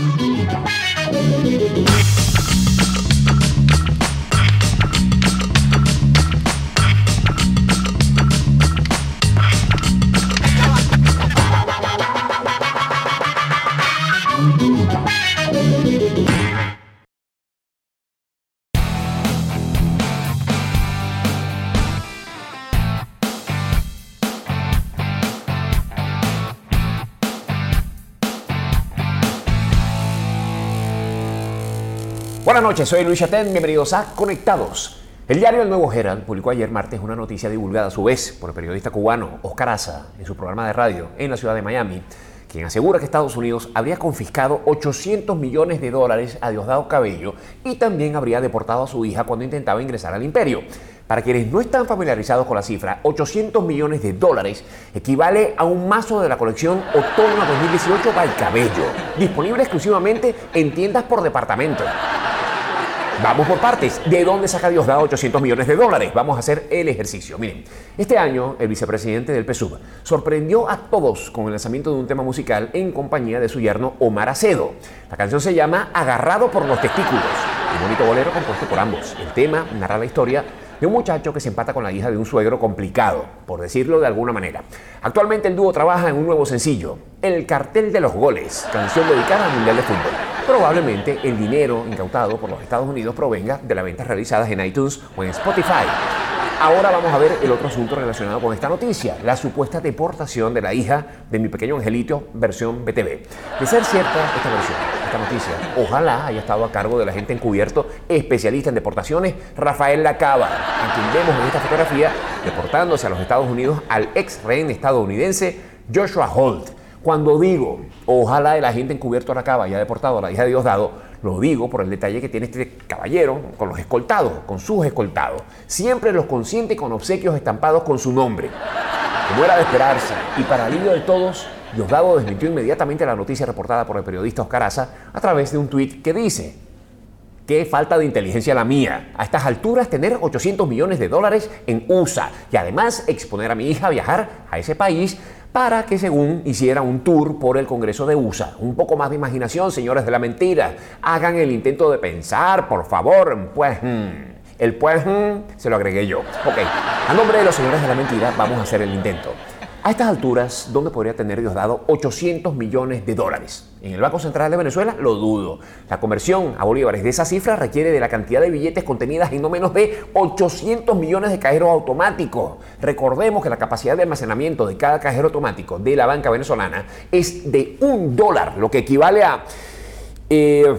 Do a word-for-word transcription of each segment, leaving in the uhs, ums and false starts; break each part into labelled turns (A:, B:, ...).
A: Buenas noches, soy Luis Chatén, bienvenidos a Conectados. El diario El Nuevo Herald publicó ayer martes una noticia divulgada a su vez por el periodista cubano Oscar Aza en su programa de radio en la ciudad de Miami, quien asegura que Estados Unidos habría confiscado ochocientos millones de dólares a Diosdado Cabello y también habría deportado a su hija cuando intentaba ingresar al imperio. Para quienes no están familiarizados con la cifra, ochocientos millones de dólares equivale a un mazo de la colección Otoño dos mil dieciocho by Cabello, disponible exclusivamente en tiendas por departamento. Vamos por partes. ¿De dónde saca Diosdado ochocientos millones de dólares? Vamos a hacer el ejercicio. Miren, este año el vicepresidente del P S U V sorprendió a todos con el lanzamiento de un tema musical en compañía de su yerno Omar Acedo. La canción se llama Agarrado por los testículos, un bonito bolero compuesto por ambos. El tema narra la historia de un muchacho que se empata con la hija de un suegro complicado, por decirlo de alguna manera. Actualmente el dúo trabaja en un nuevo sencillo, El Cartel de los Goles, canción dedicada al Mundial de Fútbol. Probablemente el dinero incautado por los Estados Unidos provenga de las ventas realizadas en iTunes o en Spotify. Ahora vamos a ver el otro asunto relacionado con esta noticia, la supuesta deportación de la hija de Mi Pequeño Angelito, versión B T V. De ser cierta esta versión, esta noticia, ojalá haya estado a cargo del agente encubierto, especialista en deportaciones, Rafael Lacaba, a quien vemos en esta fotografía deportándose a los Estados Unidos al ex rehén estadounidense Joshua Holt. Cuando digo, ojalá el agente encubierto Lacaba haya deportado a la hija de Diosdado, lo digo por el detalle que tiene este caballero con los escoltados, con sus escoltados. Siempre los consiente con obsequios estampados con su nombre. Como era de esperarse, y para alivio de todos, Diosdado desmintió inmediatamente la noticia reportada por el periodista Oscar Aza a través de un tuit que dice: qué falta de inteligencia la mía. A estas alturas tener ochocientos millones de dólares en U S A y además exponer a mi hija a viajar a ese país para que, según, hiciera un tour por el Congreso de U S A. Un poco más de imaginación, señores de la mentira. Hagan el intento de pensar, por favor. Pues, hmm. el pues hmm, se lo agregué yo. Ok, a nombre de los señores de la mentira, vamos a hacer el intento. A estas alturas, ¿dónde podría tener Diosdado ochocientos millones de dólares? ¿En el Banco Central de Venezuela? Lo dudo. La conversión a bolívares de esa cifra requiere de la cantidad de billetes contenidas en no menos de ochocientos millones de cajeros automáticos. Recordemos que la capacidad de almacenamiento de cada cajero automático de la banca venezolana es de un dólar, lo que equivale a... Eh,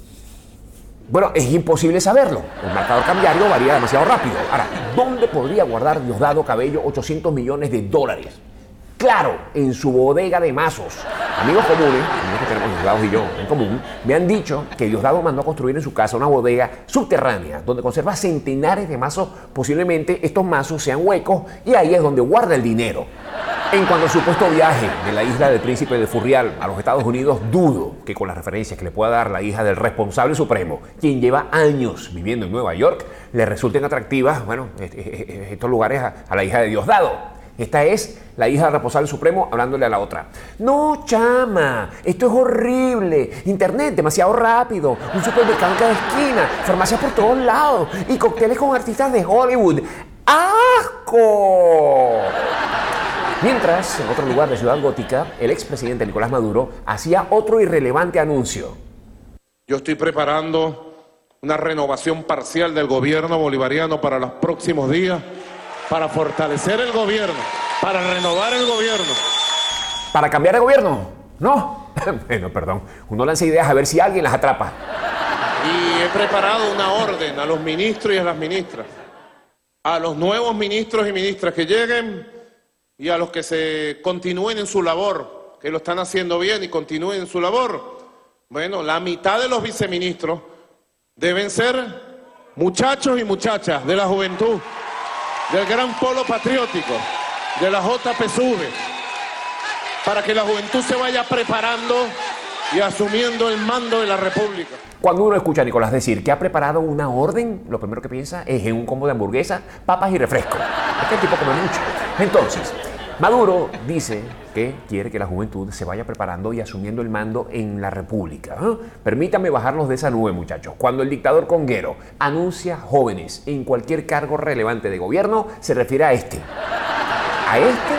A: Bueno, es imposible saberlo. El marcador cambiario varía demasiado rápido. Ahora, ¿dónde podría guardar Diosdado Cabello ochocientos millones de dólares? Claro, en su bodega de mazos. Amigos comunes, amigos que tenemos Diosdado y yo en común, me han dicho que Diosdado mandó a construir en su casa una bodega subterránea donde conserva centenares de mazos. Posiblemente estos mazos sean huecos y ahí es donde guarda el dinero. En cuanto al supuesto viaje de la isla del Príncipe de Furrial a los Estados Unidos, dudo que con las referencias que le pueda dar la hija del responsable supremo, quien lleva años viviendo en Nueva York, le resulten atractivas, bueno, estos lugares a, a la hija de Diosdado. Esta es la hija del responsable supremo hablándole a la otra. No, chama, esto es horrible. Internet demasiado rápido, un supermercado en cada esquina, farmacias por todos lados y cócteles con artistas de Hollywood. ¡Asco! Mientras, en otro lugar de Ciudad Gótica, el expresidente Nicolás Maduro hacía otro irrelevante anuncio.
B: Yo estoy preparando una renovación parcial del gobierno bolivariano para los próximos días, para fortalecer el gobierno, para renovar el gobierno.
A: ¿Para cambiar de gobierno? No. Bueno, perdón. Uno lanza ideas a ver si alguien las atrapa.
B: Y he preparado una orden a los ministros y a las ministras, a los nuevos ministros y ministras que lleguen y a los que se continúen en su labor, que lo están haciendo bien y continúen en su labor. Bueno, la mitad de los viceministros deben ser muchachos y muchachas de la juventud, del gran polo patriótico, de la J P S U V, para que la juventud se vaya preparando y asumiendo el mando de la República.
A: Cuando uno escucha a Nicolás decir que ha preparado una orden, lo primero que piensa es en un combo de hamburguesa, papas y refresco. Es que el tipo come mucho. Entonces, Maduro dice que quiere que la juventud se vaya preparando y asumiendo el mando en la República. ¿Eh? Permítanme bajarnos de esa nube, muchachos. Cuando el dictador conguero anuncia jóvenes en cualquier cargo relevante de gobierno, se refiere a este. ¿A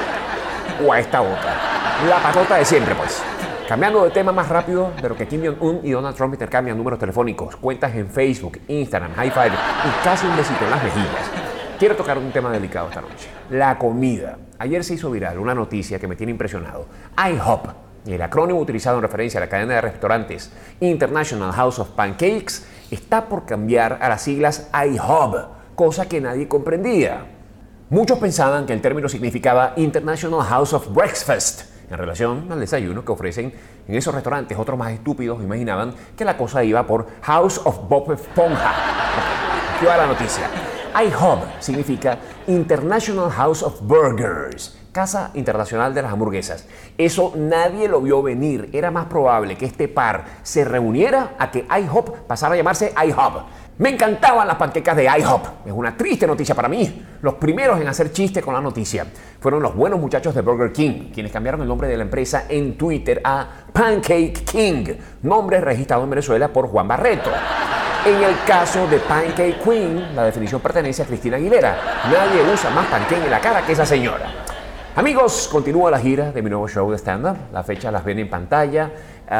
A: este o a esta otra? La patota de siempre, pues. Cambiando de tema más rápido de lo que Kim Jong-un y Donald Trump intercambian números telefónicos, cuentas en Facebook, Instagram, High Five y casi un besito en las mejillas. Quiero tocar un tema delicado esta noche. La comida. Ayer se hizo viral una noticia que me tiene impresionado. IHOP, el acrónimo utilizado en referencia a la cadena de restaurantes International House of Pancakes, está por cambiar a las siglas IHOB, cosa que nadie comprendía. Muchos pensaban que el término significaba International House of Breakfast, en relación al desayuno que ofrecen en esos restaurantes. Otros más estúpidos imaginaban que la cosa iba por House of Bob Esponja. Aquí va la noticia. IHOB significa International House of Burgers, Casa Internacional de las Hamburguesas. Eso nadie lo vio venir. Era más probable que este par se reuniera a que IHOP pasara a llamarse IHOB. Me encantaban las panquecas de IHOP. Es una triste noticia para mí. Los primeros en hacer chiste con la noticia fueron los buenos muchachos de Burger King, quienes cambiaron el nombre de la empresa en Twitter a Pancake King, nombre registrado en Venezuela por Juan Barreto. En el caso de Pancake Queen, la definición pertenece a Cristina Aguilera. Nadie usa más pancake en la cara que esa señora. Amigos, continúa la gira de mi nuevo show de stand-up. Las fechas las ven en pantalla.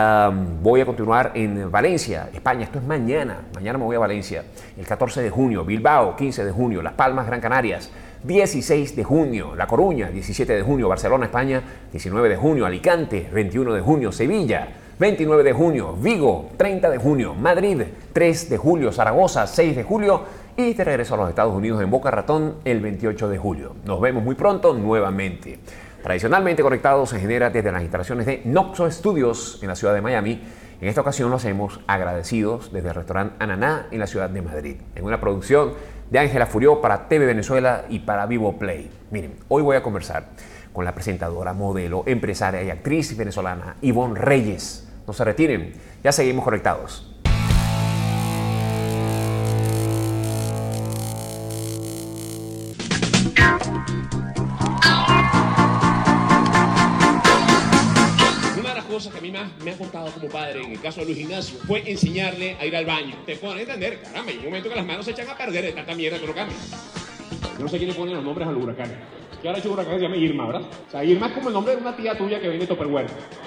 A: Um, voy a continuar en Valencia, España. Esto es mañana. Mañana me voy a Valencia. El catorce de junio, Bilbao, quince de junio, Las Palmas, Gran Canarias. dieciséis de junio, La Coruña. diecisiete de junio, Barcelona, España. diecinueve de junio, Alicante. veintiuno de junio, Sevilla. veintinueve de junio, Vigo. treinta de junio, Madrid. tres de julio, Zaragoza. seis de julio. Y te regreso a los Estados Unidos en Boca Ratón el veintiocho de julio. Nos vemos muy pronto nuevamente. Tradicionalmente Conectados se genera desde las instalaciones de Noxo Studios en la ciudad de Miami. En esta ocasión lo hacemos agradecidos desde el restaurante Ananá en la ciudad de Madrid, en una producción de Ángela Furió para T V Venezuela y para Vivo Play. Miren, hoy voy a conversar con la presentadora, modelo, empresaria y actriz venezolana Ivonne Reyes. No se retiren, ya seguimos conectados.
C: Que a mí más me ha contado como padre en el caso de Luis Ignacio fue enseñarle a ir al baño. Te pones a entender, caramba, hay un momento que las manos se echan a perder de tanta mierda que uno cambia. Yo no sé quién le pone los nombres al huracán. Que ahora ha hecho un huracán que se llama Irma, ¿verdad? O sea, Irma es como el nombre de una tía tuya que viene de Tupperware.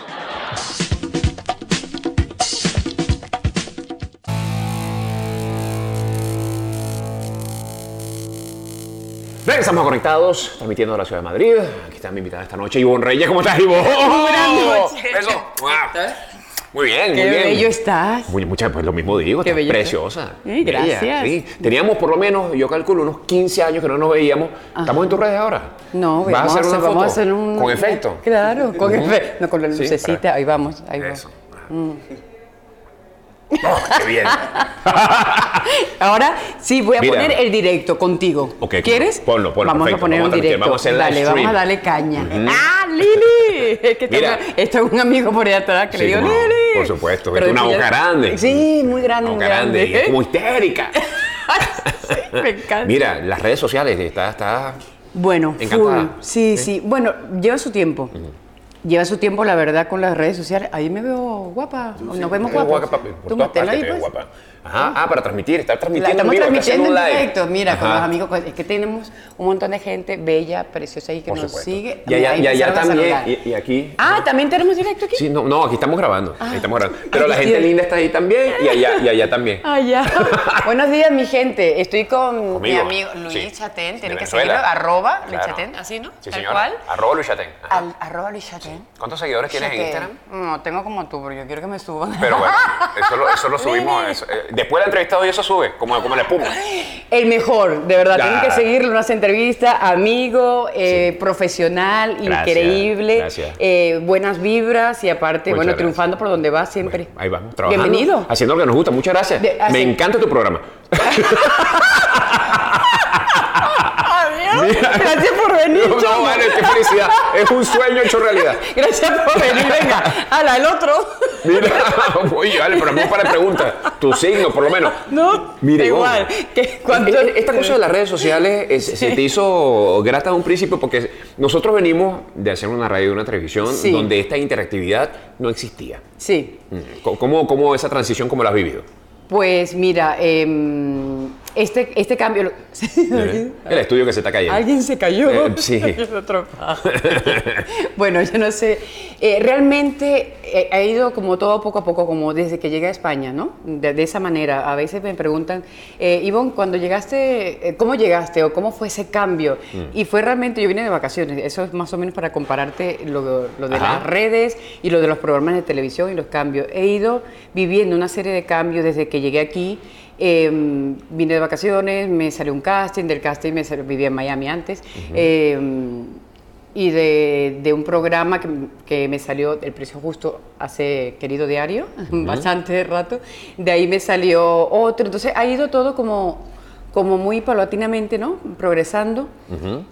A: Regresamos Conectados, transmitiendo de la ciudad de Madrid. Aquí está mi invitada esta noche, Ivonne Reyes. ¿Cómo estás, Ivonne?
D: Buenas noches.
A: Eso. Muy bien, muy
D: Qué
A: bien.
D: bello estás.
A: Muy, mucha, pues lo mismo digo,
D: Qué
A: estás
D: bello
A: preciosa.
D: Sí, gracias.
A: Bella, sí. Teníamos por lo menos, yo calculo, unos quince años que no nos veíamos.
D: Ajá.
A: ¿Estamos en tus redes ahora?
D: No,
A: ¿Vas a hacer una
D: vamos
A: foto?
D: a hacer un...
A: ¿Con efecto?
D: Claro, con
A: Uh-huh.
D: efecto. No, con la
A: Sí,
D: lucecita,
A: para-
D: ahí vamos, ahí
A: Eso.
D: vamos.
A: Oh, ¡qué bien!
D: Ahora sí, voy a
A: Mira.
D: poner el directo contigo.
A: Ok,
D: ¿Quieres?
A: ponlo, ponlo,
D: Vamos
A: perfecto.
D: a poner
A: Vamos a
D: un
A: transmitir,
D: directo.
A: vamos a hacer live
D: Dale,
A: stream.
D: vamos a darle caña.
A: Ujú.
D: ¡Ah, Lili! Es que
A: Mira.
D: tengo, está un amigo por allá atrás que
A: Sí,
D: le digo,
A: cómo no,
D: Lili.
A: por supuesto,
D: Pero
A: es una
D: después
A: boca
D: ya-
A: grande.
D: Sí, muy grande,
A: Boca
D: muy
A: grande,
D: grande.
A: y es como histérica.
D: Sí, me encanta.
A: Mira, las redes sociales, está, está
D: Bueno,
A: encantada.
D: full. Sí, sí, Bueno, lleva su tiempo. Lleva su tiempo, la verdad, con las redes sociales. Ahí me veo guapa. Nos vemos
A: Qué
D: guapos.
A: guapa, por
D: Tú
A: todas
D: tenla
A: partes
D: ahí,
A: te ves
D: pues.
A: guapa. Ajá, ah, para transmitir, estar
D: La
A: transmitiendo en
D: estamos
A: vivo,
D: transmitiendo en
A: haciendo un live.
D: directo, mira, con
A: Ajá.
D: los amigos. Es que tenemos un montón de gente bella, preciosa ahí que
A: Por
D: nos
A: supuesto.
D: sigue.
A: Y allá,
D: Ahí
A: y allá
D: empezaron a
A: también,
D: saludar.
A: y, y aquí.
D: Ah, ¿también tenemos directo aquí?
A: Sí, no, no, aquí estamos grabando. Ahí estamos grabando. Pero
D: Ay,
A: la gente
D: Dios.
A: linda está ahí también y allá, y allá también.
D: Ah, ya. Buenos días, mi gente. Estoy con mi
A: Conmigo.
D: amigo Luis
A: Sí.
D: Chatén.
A: De
D: Tienen que
A: Venezuela.
D: seguirlo. Arroba Luis
A: Claro.
D: Chatén. Así, ¿no?
A: Sí,
D: Tal
A: señora.
D: cual.
A: Arroba Luis Chatén. Ajá.
D: Al, arroba Luis Chatén.
A: ¿Cuántos seguidores tienes en
D: Chatén.
A: Instagram?
D: No, tengo como tú, pero yo quiero que me suban.
A: Pero bueno, eso lo, eso lo subimos. eso, eh, después de la entrevista y eso sube, como, como la espuma.
D: El mejor, de verdad.
A: Ya.
D: Tienen que seguirlo, unas entrevistas, amigo, eh,
A: Sí.
D: profesional,
A: Gracias,
D: increíble,
A: gracias.
D: eh, buenas vibras y aparte,
A: Muchas
D: bueno,
A: gracias.
D: triunfando por donde va siempre.
A: Bueno, ahí vamos, trabajando.
D: Bienvenido.
A: Haciendo lo que nos gusta. Muchas gracias.
D: De- así-
A: Me encanta tu programa.
D: Adiós.
A: Mira.
D: Gracias por venir,
A: No,
D: chamo.
A: no, vale, qué felicidad. Es un sueño hecho realidad.
D: Gracias por venir, venga. Ala, el otro.
A: Mira, oye, vale, pero no para preguntas. Tu signo, por lo menos.
D: No,
A: Mire,
D: igual.
A: Ivonne,
D: Que cuando...
A: e- Esta cosa de las redes sociales es- se te hizo grata de un principio porque nosotros venimos de hacer una radio y una televisión
D: Sí.
A: donde esta interactividad no existía.
D: Sí.
A: Mm. ¿Cómo, cómo esa transición, cómo la has vivido?
D: Pues mira, eh, este, este cambio...
A: El estudio que se está cayendo.
D: Alguien se cayó.
A: Eh, sí.
D: Otro paso. Bueno, yo no sé. Eh, realmente eh, ha ido como todo poco a poco, como desde que llegué a España, ¿no? De, de esa manera. A veces me preguntan, eh, Ivonne, cuando llegaste, eh, ¿cómo llegaste o cómo fue ese cambio? Mm. Y fue realmente, yo vine de vacaciones. Eso es más o menos para compararte lo, lo de Ajá. las redes y lo de los programas de televisión y los cambios. He ido viviendo una serie de cambios desde que llegué aquí. Eh, vine de vacaciones, me salió un casting, del casting me salió, vivía en Miami antes, uh-huh. eh, y de, de un programa que, que me salió El Precio Justo hace Querido Diario, uh-huh. bastante rato, de ahí me salió otro, entonces ha ido todo como, como muy paulatinamente, ¿no? Progresando. Uh-huh.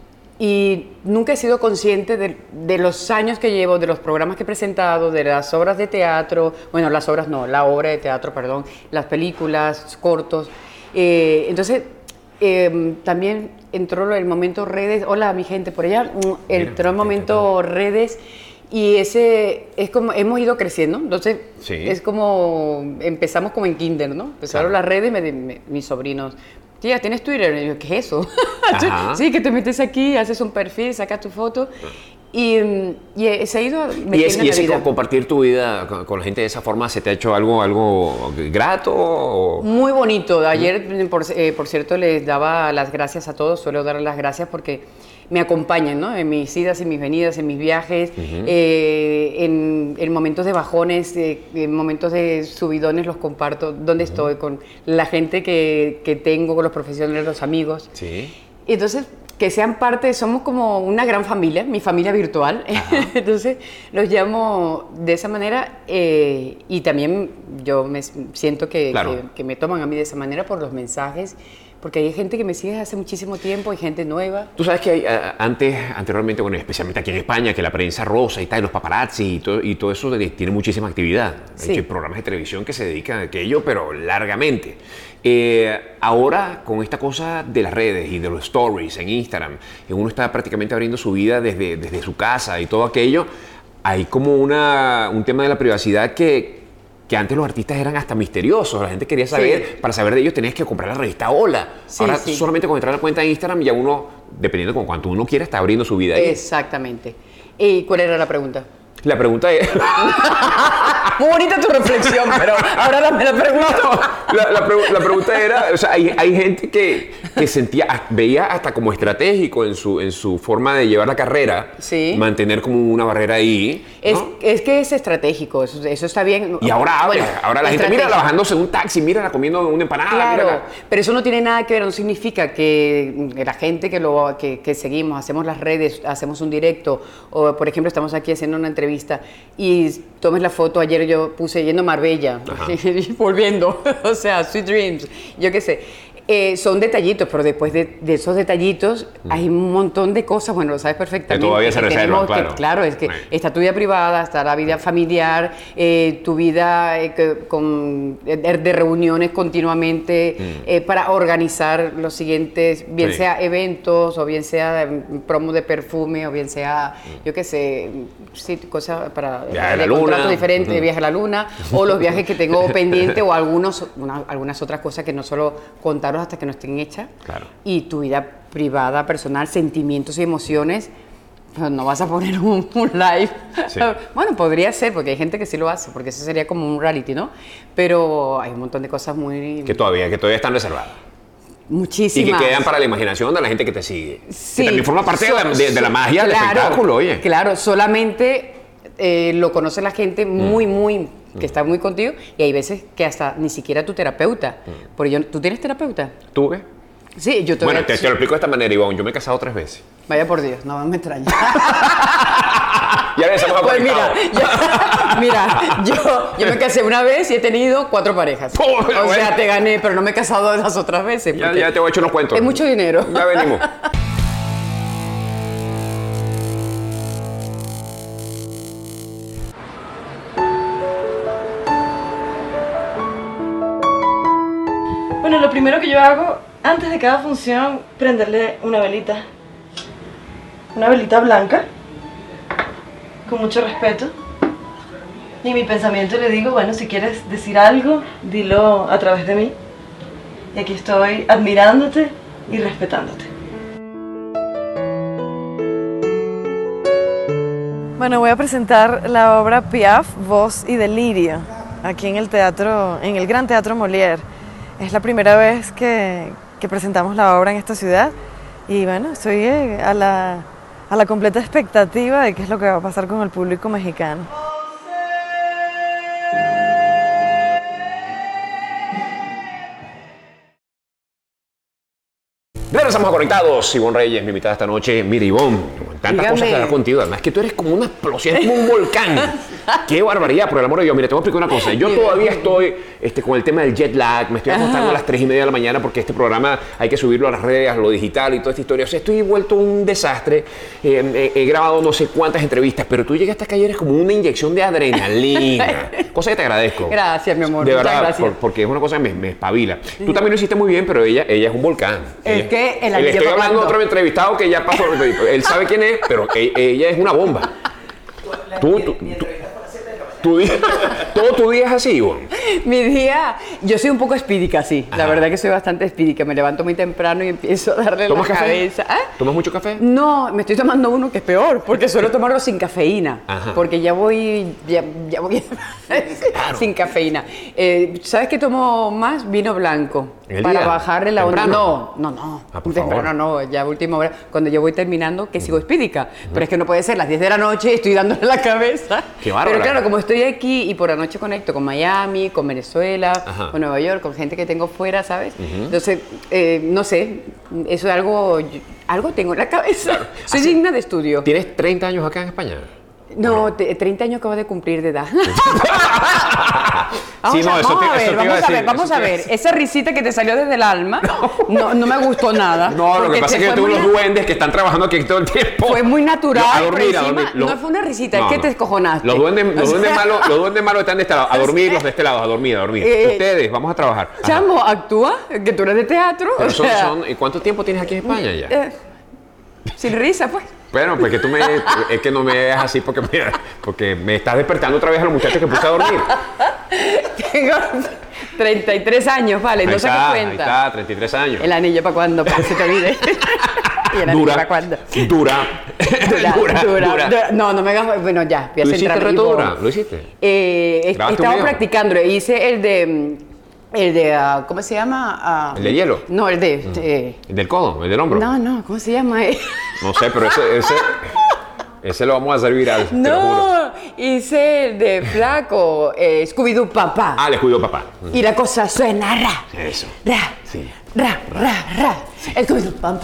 D: Y nunca he sido consciente de, de los años que llevo, de los programas que he presentado, de las obras de teatro, bueno, las obras no, la obra de teatro, perdón, las películas, cortos. Eh, entonces, eh, también entró el momento redes, hola mi gente por allá, entró el momento redes y ese es como, hemos ido creciendo, entonces sí. es como, empezamos como en kinder, ¿no? Empezaron claro. las redes, me, me, mis sobrinos, tía, ¿tienes Twitter? Y yo, ¿qué es eso? Sí, que te metes aquí, haces un perfil, sacas tu foto y, y se ha ido metiendo
A: ¿Y, es,
D: en
A: y
D: la
A: ese
D: vida.
A: compartir tu vida con, con la gente de esa forma se te ha hecho algo, algo grato? O?
D: Muy bonito. Ayer, ¿Mm? por, eh, por cierto, les daba las gracias a todos, suelo dar las gracias porque me acompañan, ¿no? En mis idas y mis venidas, en mis viajes, uh-huh. eh, en, en momentos de bajones, eh, en momentos de subidones los comparto, donde uh-huh. estoy, con la gente que, que tengo, con los profesionales, los amigos.
A: Sí.
D: Entonces, que sean parte, somos como una gran familia, mi familia virtual, entonces los llamo de esa manera eh, y también yo me siento que, claro. que, que me toman a mí de esa manera por los mensajes. Porque hay gente que me sigue hace muchísimo tiempo, hay gente nueva.
A: Tú sabes que hay, uh, antes, anteriormente, bueno, especialmente aquí en España, que la prensa rosa y tal, los paparazzi y todo, y todo eso tiene muchísima actividad.
D: Sí.
A: Hay hecho, programas de televisión que se dedican a aquello, pero largamente. Eh, ahora, con esta cosa de las redes y de los stories en Instagram, uno está prácticamente abriendo su vida desde, desde su casa y todo aquello, hay como una, un tema de la privacidad que... que antes los artistas eran hasta misteriosos, la gente quería saber, sí. para saber de ellos tenías que comprar la revista Hola. Sí, Ahora sí. solamente con entrar a la cuenta de Instagram ya uno, dependiendo con cuánto uno quiera, está abriendo su vida ahí.
D: Exactamente. ¿Y cuál era la pregunta?
A: La pregunta es...
D: Muy bonita tu reflexión, pero ahora dame la pregunta.
A: No, la, la, pregu la pregunta era, o sea, hay, hay gente que, que sentía, veía hasta como estratégico en su, en su forma de llevar la carrera,
D: sí.
A: mantener como una barrera ahí.
D: Es,
A: ¿no?
D: es que es estratégico, eso, eso está bien.
A: Y ahora abre, bueno, ahora la gente mira bajándose en un taxi, mira comiendo una empanada.
D: Claro,
A: mírala.
D: Pero eso no tiene nada que ver, no significa que la gente que, lo, que, que seguimos, hacemos las redes, hacemos un directo, o por ejemplo estamos aquí haciendo una entrevista y tomes la foto, ayer yo puse yendo a Marbella, volviendo, o sea, Sweet Dreams, yo qué sé. Eh, son detallitos, pero después de, de esos detallitos mm. hay un montón de cosas, bueno, lo sabes perfectamente.
A: Que todavía se reservan, claro.
D: Que, claro, es que
A: sí.
D: está tu vida privada, está la vida familiar, eh, tu vida eh, que, con, de, de reuniones continuamente mm. eh, para organizar los siguientes, bien sí. sea eventos, o bien sea promo de perfume, o bien sea, mm. yo qué sé, sí, cosas para
A: viaje
D: de contratos diferentes, uh-huh. viaje a la luna, o los viajes que tengo pendiente, o algunos, una, algunas otras cosas que no solo contaros hasta que no estén hechas,
A: claro.
D: y tu vida privada, personal, sentimientos y emociones, pues no vas a poner un, un live. Sí. Bueno, podría ser, porque hay gente que sí lo hace, porque eso sería como un reality, ¿no? Pero hay un montón de cosas muy...
A: Que todavía, que todavía están reservadas.
D: Muchísimas.
A: Y que quedan para la imaginación de la gente que te sigue.
D: Sí.
A: Que también forma parte so, de, la, de, de la magia
D: claro,
A: del espectáculo, oye.
D: Claro, solamente eh, lo conoce la gente muy, mm. muy... que está muy contigo, y hay veces que hasta ni siquiera tu terapeuta. Mm. Porque yo, ¿tú tienes terapeuta?
A: ¿Tuve?
D: Sí, yo te
A: Bueno, te, te lo explico de esta manera, Ivonne. Yo me he casado tres veces.
D: Vaya por Dios, no me extraña.
A: Ya ves, estamos
D: pues mira, yo, mira yo, yo me casé una vez y he tenido cuatro parejas. Oh, o bueno. sea, te gané, pero no me he casado las otras veces.
A: Ya, ya te voy a echar unos cuentos.
D: Es mucho dinero.
A: Ya venimos.
E: Bueno, lo primero que yo hago antes de cada función, prenderle una velita. Una velita blanca, con mucho respeto. Y en mi pensamiento le digo, bueno, si quieres decir algo, dilo a través de mí. Y aquí estoy admirándote y respetándote. Bueno, voy a presentar la obra Piaf, Voz y Delirio, aquí en el teatro, en el Gran Teatro Molière. Es la primera vez que, que presentamos la obra en esta ciudad y bueno, estoy eh, a, la, a la completa expectativa de qué es lo que va a pasar con el público mexicano.
A: Regresamos a Conectados. Ivonne Reyes, mi invitada esta noche. Mira, Ivonne, tantas
D: Dígame.
A: cosas que hablar contigo. Además, que tú eres como una explosión, eres como un volcán. Qué barbaridad, por el amor de Dios. Mira, te voy a explicar una cosa. Yo todavía estoy este, con el tema del jet lag. Me estoy acostando a las tres y media de la mañana porque este programa hay que subirlo a las redes, a lo digital y toda esta historia. O sea, estoy vuelto un desastre. Eh, he, he grabado no sé cuántas entrevistas, pero tú llegaste acá y eres como una inyección de adrenalina. Cosa que te agradezco.
D: Gracias, mi amor.
A: De
D: Muchas
A: verdad,
D: gracias.
A: por- porque es una cosa que me, me espabila. Tú también lo hiciste muy bien, pero ella, ella es un volcán.
D: Es
A: Ella-
D: que el
A: Le
D: anillo
A: estoy hablando de
D: tocando.
A: otro entrevistado que ya pasó. Él sabe quién es, pero e- ella es una bomba. Tú, tú, tú, tu día, todo tu día es así, Ivonne.
D: Mi día, yo soy un poco espídica, sí. La
A: Ajá.
D: verdad que soy bastante espídica. Me levanto muy temprano y empiezo a darle la
A: ¿Tomas café?
D: cabeza. ¿Ah?
A: ¿Tomas mucho café?
D: No, me estoy tomando uno que es peor, porque suelo tomarlo sin cafeína.
A: Ajá.
D: Porque ya voy, ya, ya voy sin cafeína. Eh, ¿Sabes qué tomo más? Vino blanco.
A: ¿En el
D: Para
A: día?
D: bajarle la onda.
A: ¿Temprano?
D: No, no, no.
A: Ah, por
D: Temprano
A: favor.
D: no, ya última hora. Cuando yo voy terminando, que sigo espídica. Pero es que no puede ser las diez de la noche y estoy dándole la cabeza.
A: Qué bárbara.
D: Pero claro, como estoy aquí y por la noche conecto con Miami, con Venezuela,
A: Ajá.
D: con Nueva York, con gente que tengo fuera, ¿sabes? Entonces, eh, no sé, eso es algo, algo tengo en la cabeza. Soy
A: Así-
D: digna de estudio.
A: ¿Tienes treinta años acá en España?
D: No, te- treinta años acabo de cumplir de edad.
A: Sí, no,
D: a,
A: eso te-
D: vamos a
A: eso
D: ver,
A: te iba a
D: vamos a
A: decir,
D: ver, vamos
A: eso
D: a
A: te iba a
D: ver.
A: decir.
D: Esa risita que te salió desde el alma no, no me gustó nada.
A: No, lo
D: porque
A: que pasa
D: te
A: es que yo
D: fue
A: tengo
D: muy
A: los
D: na-
A: duendes que están trabajando aquí todo el tiempo.
D: Fue muy natural,
A: A dormir,
D: pero
A: a dormir.
D: encima no fue una risita, es que te escojonaste.
A: Los duendes, los
D: O
A: duendes
D: sea-
A: malos, los duendes malos están de este lado, a dormir, los de este lado, a dormir, a dormir.
D: Eh,
A: Ustedes, vamos a trabajar. Ajá.
D: Chamo, actúa, que tú eres de teatro.
A: Pero
D: o
A: son-
D: sea,
A: son- ¿y ¿Cuánto tiempo tienes aquí en España ya?
D: eh, sin risa, pues.
A: Bueno, pues que tú me, es que no me dejas así porque me, porque me estás despertando otra vez a los muchachos que puse a dormir.
D: Tengo treinta y tres años, vale,
A: Ahí
D: no
A: está,
D: saques
A: ahí
D: cuenta.
A: está, treinta y tres años.
D: El anillo para cuándo, para que se te olvide. ¿Y el anillo
A: Dura,
D: para cuándo?
A: dura,
D: Dura,
A: dura,
D: dura,
A: dura.
D: dura. No, no me hagas. Bueno, ya, voy a
A: ¿Lo hiciste
D: centrarme.
A: el reto
D: Ivonne.
A: dura? ¿Lo hiciste?
D: Eh, he-
A: ¿Grabaste un
D: estaba
A: video?
D: practicando, hice el de. mm, El de. ah, ¿Cómo se llama? Ah,
A: ¿El de hielo?
D: No, el de. eh,
A: ¿El del codo? ¿El del hombro?
D: no, no, ¿cómo se llama?
A: No sé, pero ese, ese, ese lo vamos a hacer viral, te lo juro.
D: No, hice el de flaco, eh, Scooby-Doo papá.
A: Ah, les cuido papá.
D: Y la cosa suena ra.
A: Eso.
D: Ra,
A: Sí.
D: ra, ra, ra. Scooby-Doo papá.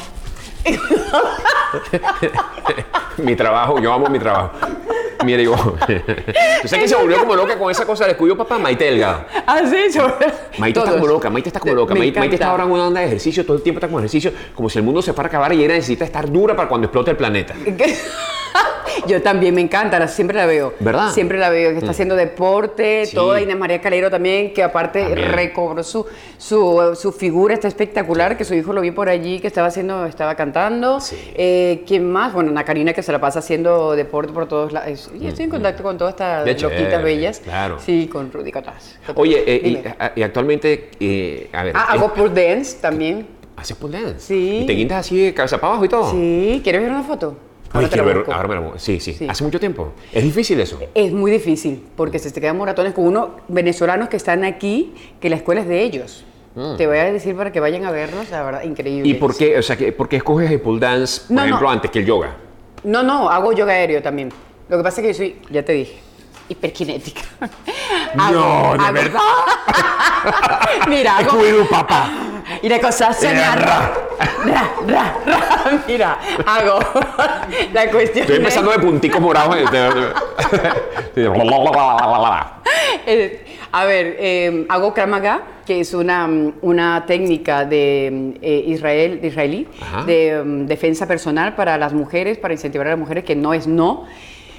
A: Mi trabajo, yo amo mi trabajo. Mire, yo. ¿Tú sabes que se volvió como loca con esa cosa del cuido papá? Maite Delgado.
D: Así, yo.
A: Maite está
D: Todos.
A: como loca, Maite está como loca.
D: Me
A: Maite, Maite está
D: encanta.
A: ahora en una onda de ejercicio, todo el tiempo está con ejercicio, como si el mundo se fuera a acabar y ella necesita estar dura para cuando explote el planeta.
D: Yo también me encanta, la- siempre la veo.
A: ¿Verdad?
D: Siempre la veo, que está haciendo deporte,
A: Sí.
D: toda Inés María Calero también, que aparte
A: También.
D: recobró su, su, su figura, está espectacular, que su hijo lo vi por allí, que estaba haciendo, estaba cantando.
A: Sí.
D: Eh, ¿Quién más? Bueno, Ana Karina, que se la pasa haciendo deporte por todos lados. Y estoy en contacto con todas estas
A: Qué
D: loquitas
A: chévere,
D: bellas.
A: claro.
D: Sí, con Rudy Cotas.
A: Oye, eh, y,
D: Dime.
A: a- y actualmente, eh, a ver.
D: Ah,
A: es-
D: hago pole dance también.
A: ¿Haces pole dance?
D: Sí.
A: ¿Y te guindas así de cabeza para abajo y todo?
D: Sí, ¿quieres ver una foto?
A: Ay,
D: Ahora te la
A: quiero ver,
D: busco.
A: ahora me la busco. Sí, sí,
D: Sí.
A: Hace mucho tiempo. Es difícil eso.
D: Es muy difícil porque se te quedan moratones con unos venezolanos que están aquí, que la escuela es de ellos. Te voy a decir para que vayan a vernos, la verdad, increíble.
A: ¿Y por qué, o sea, que, por qué escoges el pole dance, por
D: No, no.
A: ejemplo, antes que el yoga?
D: No, no, hago yoga aéreo también. Lo que pasa es que yo soy, ya te dije, hiperkinética.
A: No, de verdad.
D: Mira, hago...
A: Cuido papá.
D: Y la cosa suena ra, ra, ra, ra. Mira, hago la cuestión
A: Estoy
D: es-
A: empezando de punticos morados. de- de- de-
D: Eh, a ver, eh, hago Krav Maga, que es una, una técnica de eh, Israel, de israelí,
A: Ajá.
D: de um, defensa personal para las mujeres, para incentivar a las mujeres, que no es no.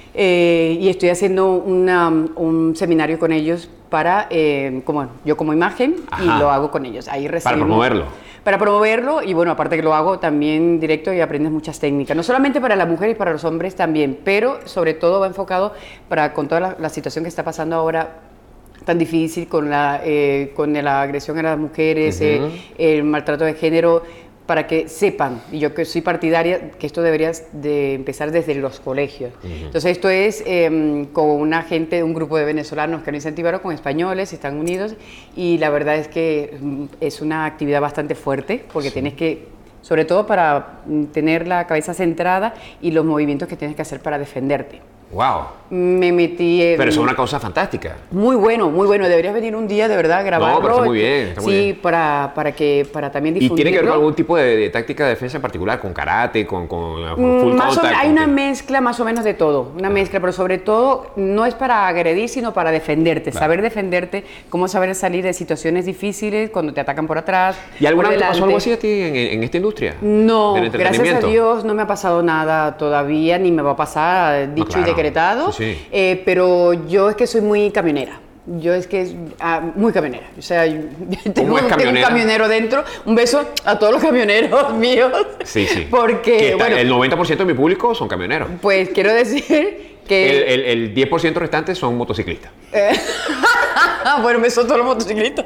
D: Eh, y estoy haciendo una, un seminario con ellos para, eh, como yo como imagen,
A: Ajá.
D: y lo hago con ellos. Ahí
A: Para promoverlo.
D: Para promoverlo, y bueno, aparte que lo hago también directo y aprendes muchas técnicas, no solamente para las mujeres, para los hombres también, pero sobre todo va enfocado para con toda la, la situación que está pasando ahora tan difícil con la, eh, con la agresión a las mujeres, uh-huh. eh, el maltrato de género, para que sepan, y yo que soy partidaria, que esto debería de empezar desde los colegios. Uh-huh. Entonces esto es eh, con una gente, un grupo de venezolanos que lo incentivaron con españoles, están unidos, y la verdad es que es una actividad bastante fuerte, porque sí. tienes que, sobre todo para tener la cabeza centrada y los movimientos que tienes que hacer para defenderte.
A: Wow.
D: Me metí en...
A: Pero eso es una cosa fantástica.
D: Muy bueno, muy bueno. Deberías venir un día, de verdad, a grabarlo.
A: No, pero está muy bien. Está muy
D: sí,
A: bien.
D: Para, para, que, para también difundirlo.
A: ¿Y tiene que ver con algún tipo de, de táctica de defensa en particular? ¿Con karate? ¿Con, con full
D: mm, más
A: contact?
D: O, hay
A: con
D: una
A: qué?
D: mezcla más o menos de todo. Una ah. mezcla, pero sobre todo no es para agredir, sino para defenderte. Vale. Saber defenderte, cómo saber salir de situaciones difíciles cuando te atacan por atrás.
A: ¿Y alguna vez te pasó algo así a ti en, en esta industria?
D: No, gracias a Dios no me ha pasado nada todavía, ni me va a pasar, dicho no, claro. y decretado. Sí, sí. Eh, pero yo es que soy muy camionera. Yo es que ah, muy camionera. O sea, tengo,
A: es
D: tengo un camionero dentro. Un beso a todos los camioneros míos.
A: Sí, sí.
D: Porque
A: está,
D: bueno,
A: el noventa por ciento de mi público son camioneros.
D: Pues quiero decir que...
A: El, el, el diez por ciento restante son motociclistas.
D: Eh, bueno, me son todos los motociclistas.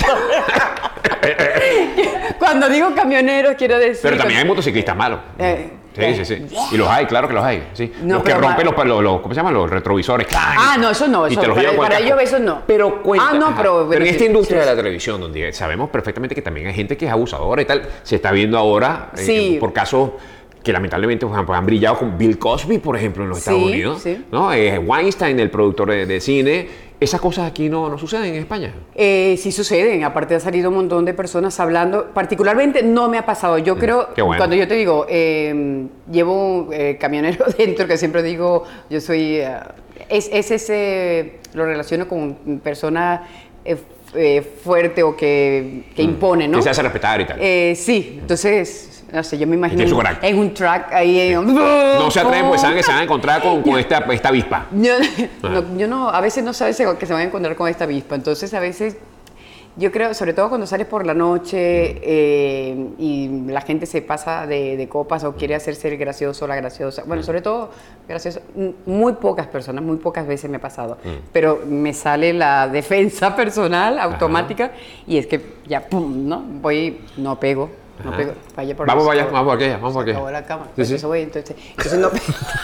D: Cuando digo camioneros, quiero decir...
A: Pero también hay motociclistas malos. Eh, Sí, eh, sí, sí. Y los hay, claro que los hay. Sí.
D: No,
A: los que rompen los, los, los, ¿cómo se llaman? Los retrovisores.
D: Ah, no, eso no. Eso,
A: y te los
D: para
A: para
D: ellos eso no.
A: Pero cuenta.
D: Ah, no, pero,
A: pero en
D: sí,
A: esta industria
D: sí,
A: de la televisión, donde sabemos perfectamente que también hay gente que es abusadora y tal, se está viendo ahora
D: sí.
A: eh, por casos que lamentablemente pues, han brillado con Bill Cosby, por ejemplo, en los
D: sí,
A: Estados Unidos.
D: Sí.
A: ¿No? Eh, Weinstein, el productor de, de cine. ¿Esas cosas aquí no, no suceden en España?
D: Eh, sí suceden, aparte ha salido un montón de personas hablando, particularmente no me ha pasado, yo creo,
A: Qué bueno.
D: Cuando yo te digo, eh, llevo un eh, camionero dentro, que siempre digo, yo soy, uh, es, es ese, lo relaciono con persona eh, eh, fuerte o que, que mm. impone, ¿no?
A: Que se hace respetar y tal.
D: Eh, sí, entonces... No sé, yo me imagino
A: en,
D: en un track ahí. Sí. En...
A: No se atreven porque saben que se van a encontrar con, con esta, esta avispa.
D: Yo no, yo no, a veces no sabes que se van a encontrar con esta avispa. Entonces, a veces, yo creo, sobre todo cuando sales por la noche eh, y la gente se pasa de, de copas o quiere hacerse el gracioso o la graciosa. Bueno, sobre todo, gracioso. Muy pocas personas, muy pocas veces me ha pasado. Mm. Pero me sale la defensa personal automática. Ajá. Y es que ya, pum, ¿no? Voy, no pego. No pego, vaya por
A: vamos, vaya, vamos por aquella, vamos por aquella.
D: Acabó la cama,
A: sí, sí.
D: Eso voy, entonces, entonces no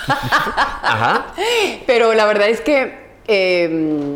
A: Ajá.
D: Pero la verdad es que eh,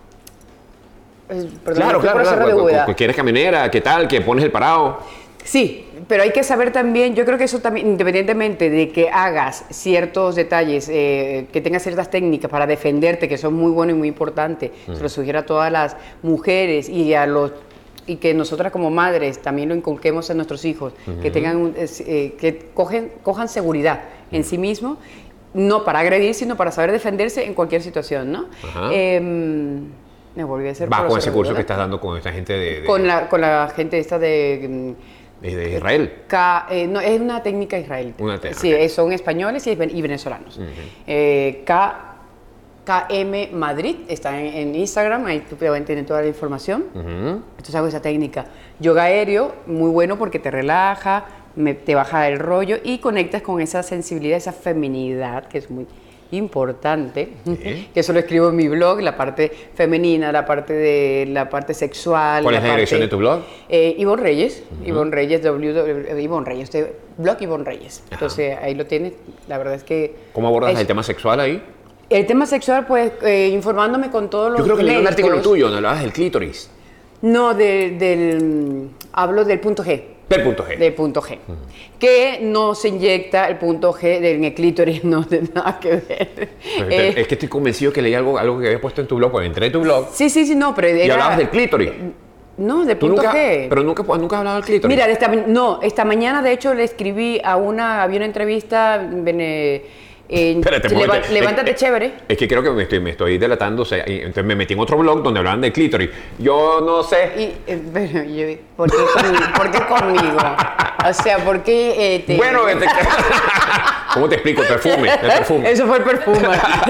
D: perdón,
A: claro, claro, claro. ¿Quieres camionera? ¿Qué tal? ¿Que pones el parado?
D: Sí, pero hay que saber también, yo creo que eso también, independientemente de que hagas ciertos detalles, eh, que tengas ciertas técnicas para defenderte, que son muy buenos y muy importantes, mm. se lo sugiero a todas las mujeres y a los y que nosotras como madres también lo inculquemos a nuestros hijos, uh-huh. que tengan, eh, que cogen, cojan seguridad en sí mismos, no para agredir, sino para saber defenderse en cualquier situación, ¿no?
A: Uh-huh.
D: Eh, me volví a hacer...
A: ¿Vas con ese curso que estás dando con esta gente de...? de...
D: Con, la, con la gente esta de...
A: ¿De, de Israel?
D: K, eh, no, es una técnica israelita.
A: Una técnica.
D: Sí, okay. Son españoles y, y venezolanos. Uh-huh. eh, K... K M Madrid, está en, en Instagram, ahí tú puedes tener toda la información. Uh-huh. Entonces hago esa técnica. Yoga aéreo, muy bueno porque te relaja, me, te baja el rollo y conectas con esa sensibilidad, esa feminidad, que es muy importante. ¿Eh? Que eso lo escribo en mi blog, la parte femenina, la parte de la parte sexual.
A: ¿Cuál es la, la dirección de tu blog?
D: Eh, Ivonne Reyes, uh-huh. Ivonne Reyes, w, Ivonne Reyes, este, blog Ivonne Reyes. Uh-huh. Entonces ahí lo tienes, la verdad es que...
A: ¿Cómo abordas
D: es,
A: el tema sexual ahí?
D: El tema sexual, pues, eh, informándome con todos los
A: Yo creo que leí un
D: médicos.
A: artículo tuyo donde hablabas del clítoris.
D: No, de, del... Hablo del punto G.
A: Del punto G.
D: Del punto G. Uh-huh. Que no se inyecta el punto G en el clítoris, no tiene nada que ver.
A: Eh, es que estoy convencido que leí algo, algo que habías puesto en tu blog, pues entré en tu blog.
D: Sí, sí, sí, no, pero era...
A: Y hablabas del clítoris.
D: No, del punto
A: nunca,
D: G.
A: Pero nunca, nunca has hablado del clítoris.
D: Mira, esta, no, esta mañana, de hecho, le escribí a una... Había una entrevista... Bene, Eh,
A: Espérate,
D: leva-
A: porque-
D: levántate
A: es,
D: chévere.
A: Es que creo que me estoy, me estoy delatando. O sea, y entonces me metí en otro blog donde hablaban de clítoris. Yo no sé.
D: Y, eh, bueno, yo, ¿por, qué con- ¿por qué conmigo? O sea, ¿por qué eh, te...
A: Bueno, este- ¿cómo te explico? El perfume, el perfume.
D: Eso fue el perfume.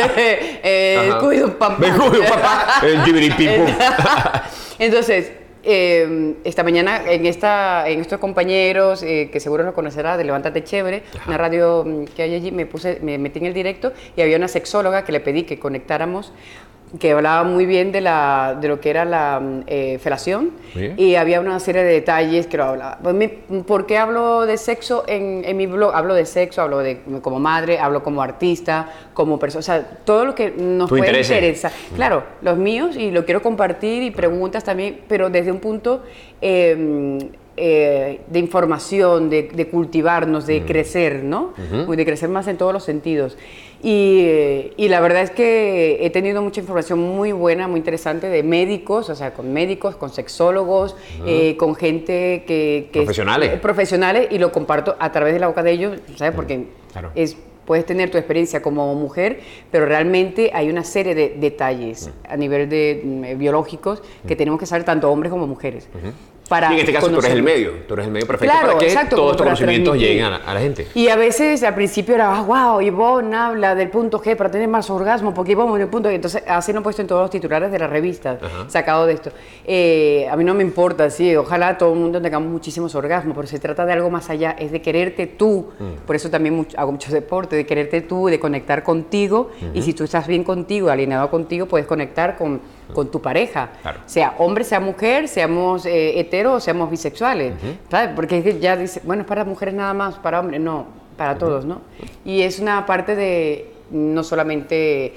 D: eh,
A: Ajá.
D: cuido papá.
A: Me cuido, papá. El jibiripipum.
D: Entonces, eh, esta mañana en, esta, en estos compañeros, eh, que seguro lo conocerá, de Levántate Chévere, una radio mm, que hay allí, me, puse, me metí en el directo y había una sexóloga que le pedí que conectáramos, que hablaba muy bien de, la, de lo que era la eh, felación.
A: Bien.
D: Y había una serie de detalles que lo hablaba. Pues mi- ¿Por qué hablo de sexo en, en mi blog? Hablo de sexo, hablo de como madre, hablo como artista, como persona, o sea, todo lo que nos
A: Tu
D: puede
A: interés.
D: interesar. Claro, los míos, y lo quiero compartir, y preguntas también, pero desde un punto eh, eh, de información, de, de cultivarnos, de crecer, ¿no? De crecer más en todos los sentidos. Y, eh, y la verdad es que he tenido mucha información muy buena, muy interesante de médicos, o sea, con médicos, con sexólogos, eh, con gente que... que
A: Profesionales.
D: Es, profesionales, y lo comparto a través de la boca de ellos, ¿sabes? Porque
A: Claro.
D: es... Puedes tener tu experiencia como mujer, pero realmente hay una serie de detalles a nivel de mm, biológicos que tenemos que saber tanto hombres como mujeres. Para
A: Y en este caso tú eres el
D: conocer.
A: medio, tú eres el medio perfecto
D: Claro,
A: para que
D: exacto,
A: todos
D: como
A: estos
D: para
A: conocimientos
D: transmitir.
A: lleguen a la, a la gente.
D: Y a veces al principio era, ah, wow, Ivonne habla del punto G para tener más orgasmo, porque Ivonne en el punto G. Entonces, así lo he puesto en todos los titulares de las revistas,
A: Ajá.
D: sacado de esto. Eh, a mí no me importa, sí, ojalá todo el mundo tengamos muchísimos orgasmos, pero se trata de algo más allá, es de quererte tú. Por eso también mucho- hago mucho deporte, de quererte tú, de conectar contigo. Y si tú estás bien contigo, alineado contigo, puedes conectar con, con tu pareja.
A: Claro.
D: Sea hombre, sea mujer, seamos eh, heteros, seamos bisexuales. ¿Sabes? Porque es que ya dice, bueno, es para mujeres nada más, para hombres, no, para todos, ¿no? Y es una parte de no solamente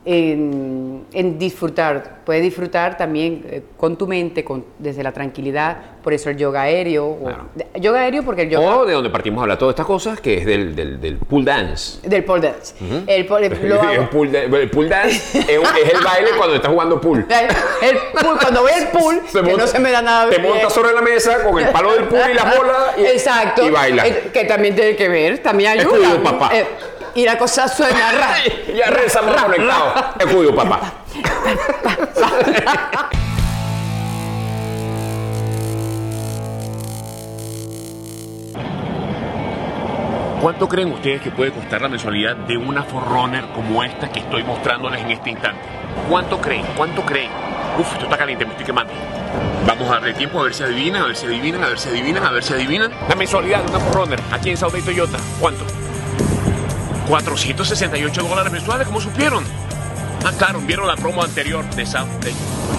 D: en, en disfrutar, puedes disfrutar también eh, con tu mente, con, desde la tranquilidad, por eso el yoga aéreo. o-
A: Claro.
D: de- yoga aéreo porque el yoga...
A: O de donde partimos a hablar todas estas cosas, que es del, del, del pool dance.
D: Del pole dance. El pole, lo
A: el,
D: hago-
A: pool da- el pool dance es, un- es el baile cuando estás jugando pool.
D: el pool, cuando voy al pool,
A: Te
D: que
A: monta-
D: no se me da nada
A: Te
D: bien.
A: montas sobre la mesa con el palo del pool y las bolas y,
D: Exacto.
A: y bailas.
D: Eh, Que también tiene que ver, también ayuda.
A: Escudo, papá.
D: Eh, y la cosa suena rara.
A: Ya rezamos conectados. Te cuido, papá.
C: ¿Cuánto creen ustedes que puede costar la mensualidad de una Forerunner como esta que estoy mostrándoles en este instante? ¿Cuánto creen? ¿Cuánto creen? Uf, esto está caliente, me estoy quemando. Vamos a darle tiempo a ver si adivinan, a ver si adivinan, a ver si adivinan, a ver si adivinan. La mensualidad de una Forerunner aquí en South Day Toyota, ¿cuánto? cuatrocientos sesenta y ocho dólares mensuales, ¿cómo supieron? Ah, claro, vieron la promo anterior de South Day.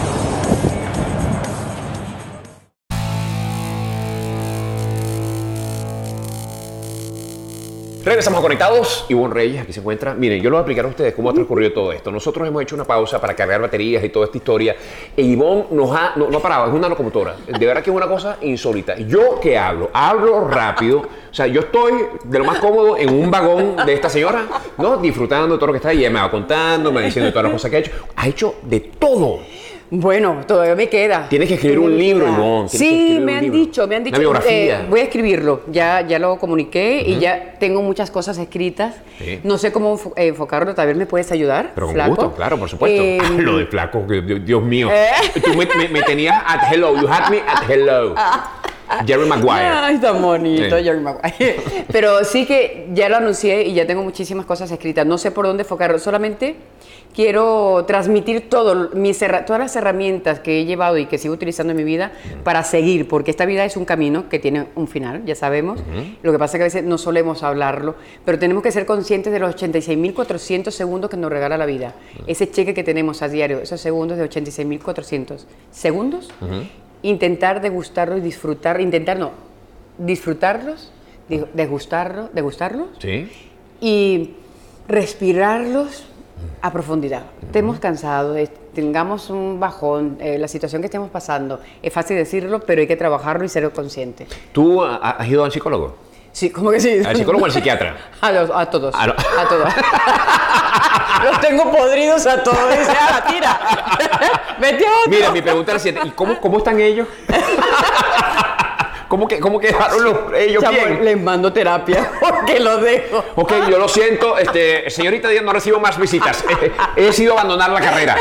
A: Regresamos a Conectados. Ivonne Reyes, aquí se encuentra. Miren, yo les voy a explicar a ustedes cómo ha transcurrido todo esto. Nosotros hemos hecho una pausa para cargar baterías y toda esta historia. E Ivonne nos ha, no, no ha parado, es una locomotora. De verdad que es una cosa insólita. Yo que hablo, hablo rápido. O sea, yo estoy de lo más cómodo en un vagón de esta señora, ¿no? Disfrutando de todo lo que está ahí. Ella me va contando, me va diciendo todas las cosas que ha hecho. Ha hecho de todo.
D: Bueno, todavía me queda.
A: Tienes que escribir un libro, Ivonne. Tienes que
D: Sí,
A: escribir
D: me
A: un
D: han
A: libro.
D: dicho, me han dicho.
A: Una biografía.
D: eh, voy a escribirlo, ya, ya lo comuniqué y ya tengo muchas cosas escritas.
A: Sí.
D: No sé cómo enfo- eh, enfocarlo, tal vez me puedes ayudar.
A: Pero con
D: Flaco.
A: gusto, claro, por supuesto.
D: Eh,
A: Lo de flaco, que- Dios mío.
D: ¿Eh?
A: Tú me, me- me tenías at hello, you had me at hello. Jerry Maguire.
D: Ay, tan bonito,
A: Sí.
D: Jerry Maguire. Pero sí que ya lo anuncié y ya tengo muchísimas cosas escritas. No sé por dónde enfocarlo, solamente quiero transmitir todo, mis herra- todas las herramientas que he llevado y que sigo utilizando en mi vida para seguir, porque esta vida es un camino que tiene un final, ya sabemos. Lo que pasa es que a veces no solemos hablarlo, pero tenemos que ser conscientes de los ochenta y seis mil cuatrocientos segundos que nos regala la vida. Ese cheque que tenemos a diario, esos segundos de ochenta y seis mil cuatrocientos segundos, intentar degustarlos y disfrutar, intentar no, disfrutarlos, digo, degustarlos, degustarlos
A: Sí.
D: y respirarlos a profundidad. Estemos cansados, es- tengamos un bajón, eh, la situación que estemos pasando, es fácil decirlo, pero hay que trabajarlo y ser consciente.
A: ¿Tú ha- has ido al psicólogo?
D: Sí, ¿cómo que sí?
A: ¿Al psicólogo o al psiquiatra?
D: A, los- a todos.
A: A lo-
D: A todos. Los tengo podridos a todos. Dice, ah, tira. Vete a otro.
A: Mira, mi pregunta es la siguiente. ¿Y cómo, cómo están ellos? ¿Cómo que, cómo quedaron los, ellos
D: Chamo,
A: bien?
D: les mando terapia porque los dejo.
A: Ok, yo lo siento, este, señorita Díaz, no recibo más visitas. He decidido abandonar la carrera.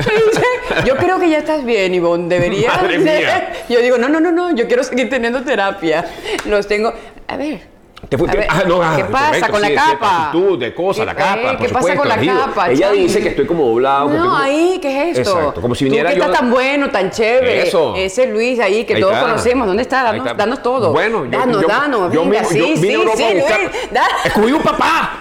D: Yo creo que ya estás bien, Ivonne, deberías.
A: Madre mía.
D: Yo digo, no, no, no, no, yo quiero seguir teniendo terapia. Los tengo, a ver.
A: Te fuiste,
D: A ver,
A: ah, no, ah,
D: ¿qué pasa
A: correcto,
D: con
A: sí,
D: la
A: de
D: capa?
A: actitud, de cosas, la
D: ¿Qué-
A: capa,
D: eh,
A: por
D: ¿qué pasa
A: supuesto,
D: con la
A: digo,
D: capa,
A: ella
D: chamo?
A: dice que estoy como doblado. que
D: No,
A: estoy como-
D: ahí, ¿qué es esto?
A: Exacto, como si
D: Tú
A: viniera
D: que
A: yo...
D: estás tan bueno, tan chévere.
A: Eso.
D: Ese Luis ahí que
A: Ahí
D: todos
A: está.
D: conocemos. ¿Dónde está?
A: Ahí
D: Danos,
A: está.
D: danos todo.
A: Bueno, yo,
D: danos,
A: yo,
D: danos.
A: yo,
D: venga,
A: mismo-
D: sí,
A: yo vine
D: sí,
A: a Europa
D: sí,
A: a buscar...
D: Luis. Da-
A: ¡Escogí un papá!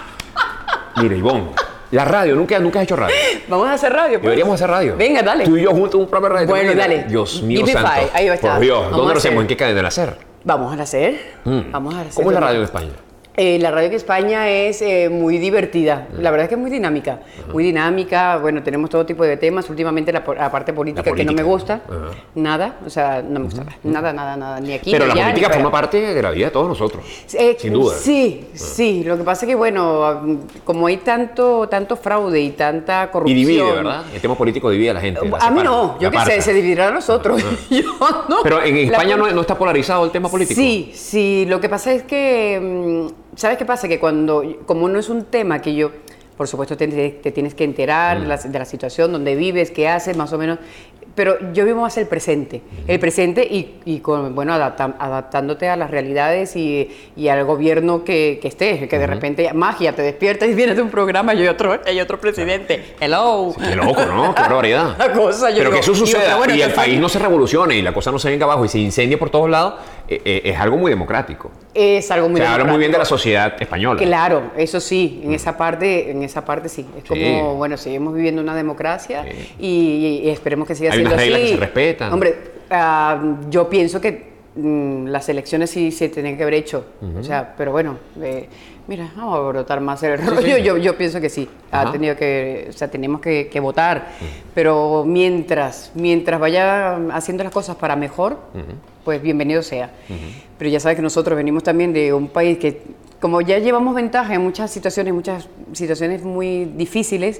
A: Mira, Ivonne, la radio, nunca, nunca has hecho radio.
D: Vamos a hacer radio, pues.
A: Deberíamos hacer radio.
D: Venga, dale.
A: Tú y yo juntos un programa de radio.
D: Bueno,
A: Mira,
D: dale.
A: Dios mío
D: Give me
A: santo.
D: five. Ahí va a estar.
A: Por Dios,
D: Vamos
A: ¿dónde
D: a
A: lo hacemos?
D: hacer.
A: ¿En qué cadena la hacer?
D: Vamos a hacer.
A: Mm.
D: Vamos a hacer.
A: ¿Cómo es la radio en España?
D: Eh, la radio en España es eh, muy divertida, la verdad es que es muy dinámica, uh-huh. muy dinámica, bueno, tenemos todo tipo de temas, últimamente la, la parte política,
A: La política.
D: que no me gusta,
A: Uh-huh.
D: nada, o sea, no me gusta uh-huh. nada, nada, nada, ni aquí,
A: Pero
D: ni
A: la
D: allá,
A: política
D: ni
A: forma
D: para allá.
A: parte de la vida de todos nosotros,
D: Eh,
A: sin duda.
D: Sí, uh-huh. sí, lo que pasa es que, bueno, como hay tanto, tanto fraude y tanta
A: Y
D: corrupción...
A: divide, ¿verdad? El tema político divide a la gente. la
D: A mí
A: separa,
D: no, yo
A: la
D: qué sé,
A: aparta.
D: se dividirá a nosotros, yo no.
A: Pero en
D: La
A: España no,
D: pol-
A: no está polarizado el tema político.
D: Sí, sí, lo que pasa es que, mm, ¿sabes qué pasa? Que cuando, como no es un tema que yo, por supuesto te, te tienes que enterar
A: Mm.
D: de, la, de la situación, donde vives, qué haces, más o menos, pero yo vivo más el presente, el presente y, y con, bueno, adapta- adaptándote a las realidades y, y al gobierno que, que estés, que de repente, magia, te despiertas y vienes de un programa y hay otro, hay otro presidente, hello.
A: Qué loco, ¿no? Qué barbaridad.
D: La cosa, yo
A: Pero
D: digo,
A: que eso
D: digo,
A: suceda
D: pero bueno,
A: y el
D: entonces-
A: país no se revolucione y la cosa no se venga abajo y se incendie por todos lados, eh, eh, es algo muy democrático.
D: Es algo muy
A: Se habla muy bien de la
D: democrático.
A: sociedad española.
D: Claro, eso sí, en esa parte, en esa parte sí. Es como,
A: Sí.
D: bueno, seguimos viviendo una democracia
A: Sí.
D: y, y esperemos que siga
A: Hay
D: siendo
A: unas
D: así.
A: reglas que se respetan.
D: Hombre, ah, yo pienso que mm, las elecciones sí se tenían que haber hecho. O sea, pero bueno, eh, mira, vamos a brotar más el rollo. Yo, yo pienso que sí.
A: Ajá.
D: Ha tenido que, o sea, tenemos que, que votar. Pero mientras, mientras vaya haciendo las cosas para mejor, pues bienvenido sea. Pero ya sabes que nosotros venimos también de un país que, como ya llevamos ventaja en muchas situaciones, muchas situaciones muy difíciles,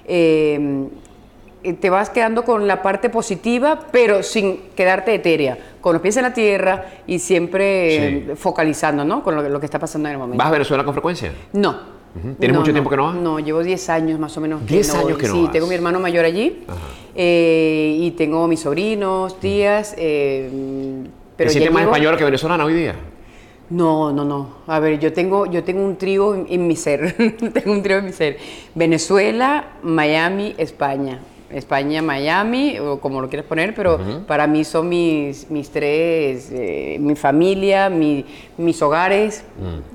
D: eh, eh, te vas quedando con la parte positiva, pero sin quedarte etérea, con los pies en la tierra y siempre
A: Sí.
D: eh, focalizando, ¿no? Con lo, lo que está pasando en el momento.
A: ¿Vas a Venezuela con frecuencia?
D: No.
A: Ujú. ¿Tienes mucho tiempo que no vas?
D: No, llevo diez años más o menos.
A: diez
D: no
A: años
D: voy.
A: que no
D: Sí,
A: vas.
D: tengo mi hermano mayor allí
A: Ajá.
D: eh, y tengo mis sobrinos, tías, eh, pero
A: ¿Te
D: ya
A: sientes más
D: llevo-
A: española que venezolana hoy día?
D: No, no, no. A ver, yo tengo, yo tengo un trío en, en mi ser. Tengo un trío en mi ser. Venezuela, Miami, España. España, Miami, o como lo quieras poner, pero para mí son mis, mis tres, eh, mi familia, mi- mis hogares.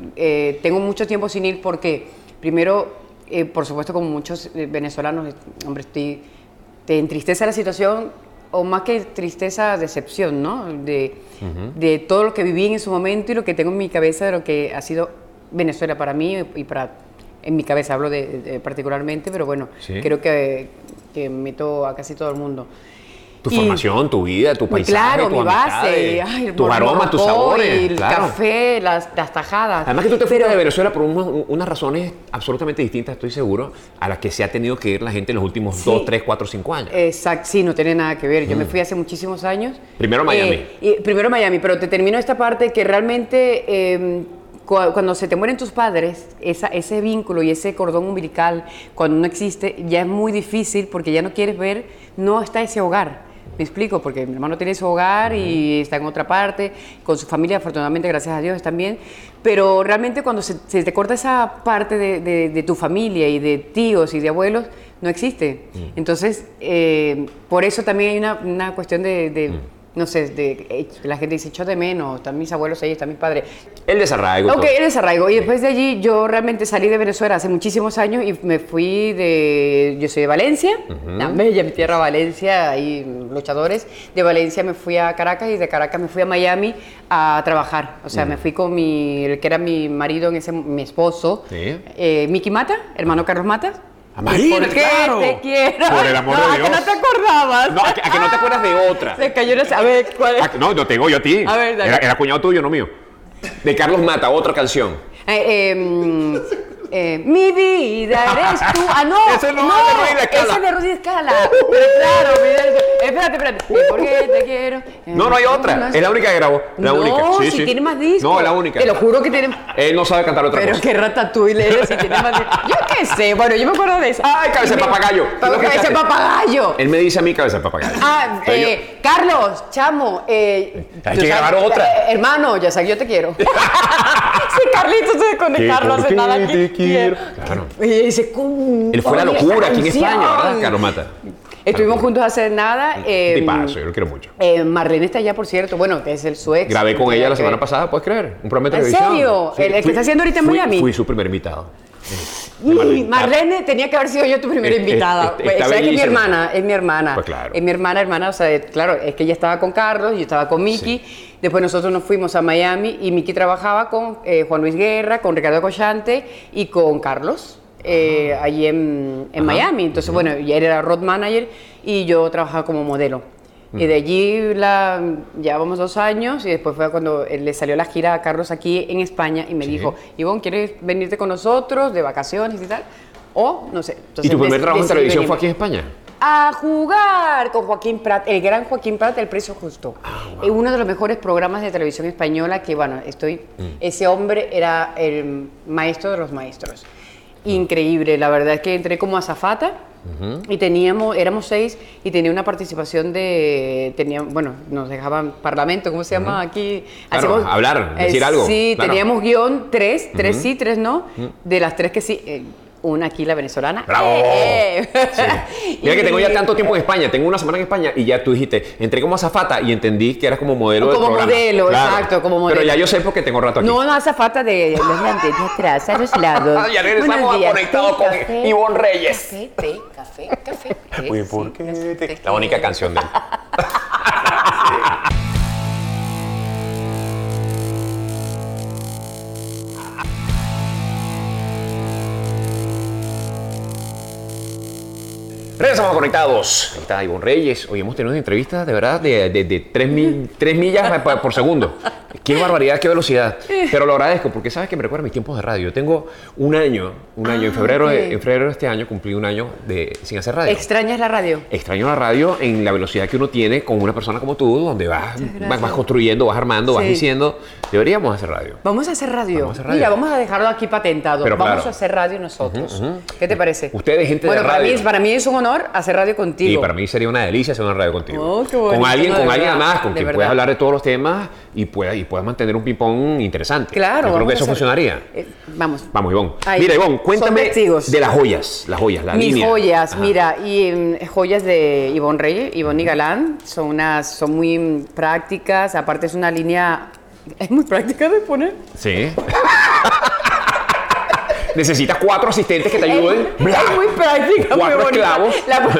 D: Eh, tengo mucho tiempo sin ir porque, primero, eh, por supuesto, como muchos eh, venezolanos, eh, hombre, estoy, te entristece la situación, o más que tristeza, decepción, ¿no? De, de todo lo que viví en ese momento y lo que tengo en mi cabeza de lo que ha sido Venezuela para mí y para, en mi cabeza hablo de, de- particularmente, pero bueno,
A: Sí.
D: creo que, que meto a casi todo el mundo.
A: Tu
D: Y-
A: formación, tu vida, tu paisaje,
D: Claro,
A: tu
D: mi base,
A: amistades,
D: ay, el
A: tus
D: mor-
A: aromas, tus
D: morrocoy,
A: sabores.
D: el
A: claro.
D: café, las, las tajadas.
A: Además que tú te fuiste
D: Pero-
A: de Venezuela por unos- unas razones absolutamente distintas, estoy seguro, a las que se ha tenido que ir la gente en los últimos
D: Sí.
A: dos, tres, cuatro, cinco años.
D: Exacto, sí, no tiene nada que ver. Yo me fui hace muchísimos años.
A: Primero Miami.
D: Eh, y primero Miami, pero te termino esta parte que realmente eh, cu- cuando se te mueren tus padres, esa, ese vínculo y ese cordón umbilical, cuando no existe, ya es muy difícil porque ya no quieres ver, no está ese hogar. Me explico, porque mi hermano tiene su hogar y está en otra parte, con su familia, afortunadamente, gracias a Dios, están bien. Pero realmente cuando se, se te corta esa parte de, de- de tu familia y de tíos y de abuelos, no existe. Entonces, eh, por eso también hay una, una cuestión de, de, no sé, de, eh, la gente dice, echo de menos, están mis abuelos ahí, están mis padres.
A: El desarraigo. y
D: Ok,
A: todo.
D: el desarraigo. Y después de allí yo realmente salí de Venezuela hace muchísimos años y me fui de... Yo soy de Valencia, la bella mi tierra Valencia, ahí luchadores. De Valencia me fui a Caracas y de Caracas me fui a Miami a trabajar. O sea, me fui con mi... el que era mi marido en ese... mi esposo,
A: Sí.
D: eh, Miki Mata, hermano Carlos Mata.
A: Imagínate,
D: ¿Por qué
A: claro.
D: te quiero?
A: Por el amor
D: no,
A: de
D: ¿a
A: Dios.
D: que no te acordabas?
A: No, a que, a que no te acuerdas de otra.
D: Se cayó una... A ver, ¿cuál es?
A: Ah, no, no tengo yo a ti.
D: A ver, dale.
A: Era, era cuñado tuyo, no mío. De Carlos Mata, otra canción.
D: Eh, eh, eh, mi vida eres tú. Ah, no.
A: Ese no es de Ruiz de Escala.
D: Ese es de Ruiz de Escala. Pero claro, mi vida eres tú. espérate, espérate. ¿Por qué te quiero?
A: No, no hay otra. Es la única que grabó. La
D: no,
A: única. Sí,
D: si
A: sí.
D: tiene más discos.
A: No, es la única.
D: Te lo juro que tiene.
A: Él no sabe cantar otra
D: Pero
A: cosa.
D: qué ratatouille eres si tiene más discos. Yo qué sé, bueno, yo me acuerdo de eso.
A: ¡Ay, cabeza de papagayo! ¿Tú lo
D: Cabeza de
A: escuchaste?
D: papagayo.
A: Él me dice a mí cabeza de papagayo.
D: Ah,
A: Pero yo-
D: eh, Carlos, chamo, eh,
A: Hay
D: tú
A: que grabar otra.
D: eh, hermano, ya sabes, yo te quiero. Sí, Carlitos se desconectar, no hace nada aquí.
A: te quiero. Claro.
D: Y dice, "¿Cómo
A: Él fue la
D: oye esta
A: locura aquí en
D: canción?"
A: España, ¿verdad, Carlos Mata?
D: Estuvimos juntos hace nada. Eh,
A: Tipazo, yo lo quiero mucho.
D: eh, Marlene está allá, por cierto, bueno, que es el su ex.
A: Grabé con ella la
D: Que-
A: semana pasada, ¿puedes creer? Un programa de
D: ¿En
A: televisión.
D: serio? ¿El- el que
A: fui-
D: está haciendo ahorita en
A: fui-
D: Miami?
A: Fui su primer invitado.
D: Y Marlene tenía que haber sido yo tu primera
A: Es- es-
D: invitada.
A: es-
D: Pues,
A: está
D: ¿sabes que es mi
A: bellísima.
D: hermana? Es mi hermana.
A: Pues claro.
D: Es mi hermana, hermana, o sea, eh, claro, es que ella estaba con Carlos, yo estaba con Miki. Después nosotros nos fuimos a Miami y Miki trabajaba con eh, Juan Luis Guerra, con Ricardo Collante y con Carlos. Eh, allí en, en Miami. Entonces, bueno, y él era road manager y yo trabajaba como modelo. Y de allí la, llevábamos dos años y después fue cuando eh, le salió la gira a Carlos aquí en España y me
A: Sí.
D: dijo, Ivonne, ¿quieres venirte con nosotros de vacaciones y tal? O, no sé.
A: ¿Y
D: Entonces,
A: tu primer
D: des-
A: trabajo en
D: decidí
A: televisión
D: venirme.
A: fue aquí en España?
D: A jugar con Joaquín Prat, el gran Joaquín Prat, El Precio Justo. Es uno de los mejores programas de televisión española que, bueno, estoy... Ese hombre era el maestro de los maestros. Increíble, la verdad es que entré como azafata y teníamos, éramos seis y tenía una participación de, tenía, bueno, nos dejaban parlamento, ¿cómo se llama aquí?
A: Claro, hablar, decir algo,
D: Sí,
A: claro.
D: teníamos guión tres, tres sí, tres no, de las tres que sí. eh, una aquí, la venezolana.
A: ¡Bravo!
D: ¡Eh!
A: Sí. Mira que tengo ya tanto tiempo en España, tengo una semana en España y ya tú dijiste, entré como azafata y entendí que eras como modelo del
D: Como
A: programa.
D: modelo, exacto, como modelo.
A: Pero ya yo sé porque tengo rato aquí.
D: No, no hace falta de los lentes de atrás, a los lados.
A: Ya regresamos
D: Buenos
A: a
D: días.
A: Conectado
D: Té,
A: con
D: café,
A: Ivonne Reyes.
D: Café, té, café, café. té,
A: Uy,
D: sí,
A: ¿por qué
D: no sé,
A: te-
D: té,
A: La única
D: té.
A: canción de él. Regresamos a Conectados. Ahí está Ivonne Reyes. Hoy hemos tenido una entrevista de verdad de, de, de tres, mil, tres millas por, por segundo. Qué barbaridad, qué velocidad. Pero lo agradezco porque sabes que me recuerda a mis tiempos de radio. Yo tengo un año, un año, en, febrero,
D: ok.
A: de- en febrero de este año cumplí un año de, sin hacer radio.
D: ¿Extrañas la radio?
A: Extraño la radio en la velocidad que uno tiene con una persona como tú, donde vas, vas, vas construyendo, vas armando, vas
D: Sí.
A: diciendo, deberíamos hacer radio.
D: Vamos a hacer radio.
A: Vamos a hacer radio.
D: Mira, vamos a dejarlo aquí patentado.
A: Pero
D: vamos
A: claro.
D: a hacer radio nosotros. ¿Qué te parece?
A: Ustedes, gente de
D: bueno, para
A: radio.
D: mí, es- para mí es un honor hacer radio contigo.
A: Y para mí sería una delicia hacer una radio contigo.
D: Oh, qué bonito,
A: con alguien,
D: de
A: con alguien
D: verdad,
A: además, con
D: de
A: quien
D: verdad.
A: puedas hablar de todos los temas y puedas, y puedas mantener un ping-pong interesante.
D: Claro.
A: Yo creo
D: vamos
A: que
D: a
A: eso
D: hacer-
A: funcionaría.
D: Eh, vamos.
A: Vamos, Ivonne.
D: Ahí.
A: Mira, Ivonne,
D: Son
A: cuéntame
D: testigos.
A: de las joyas, las joyas, la
D: Mis
A: línea.
D: joyas,
A: Ajá.
D: mira, y mm, joyas de Ivonne Reyes, Ivonne y Galán, son unas, son muy mm, prácticas, aparte es una línea, es muy práctica de poner.
A: Sí. Necesitas cuatro asistentes que te ayuden.
D: Es, es muy práctica, muy
A: Cuatro
D: bonita.
A: esclavos.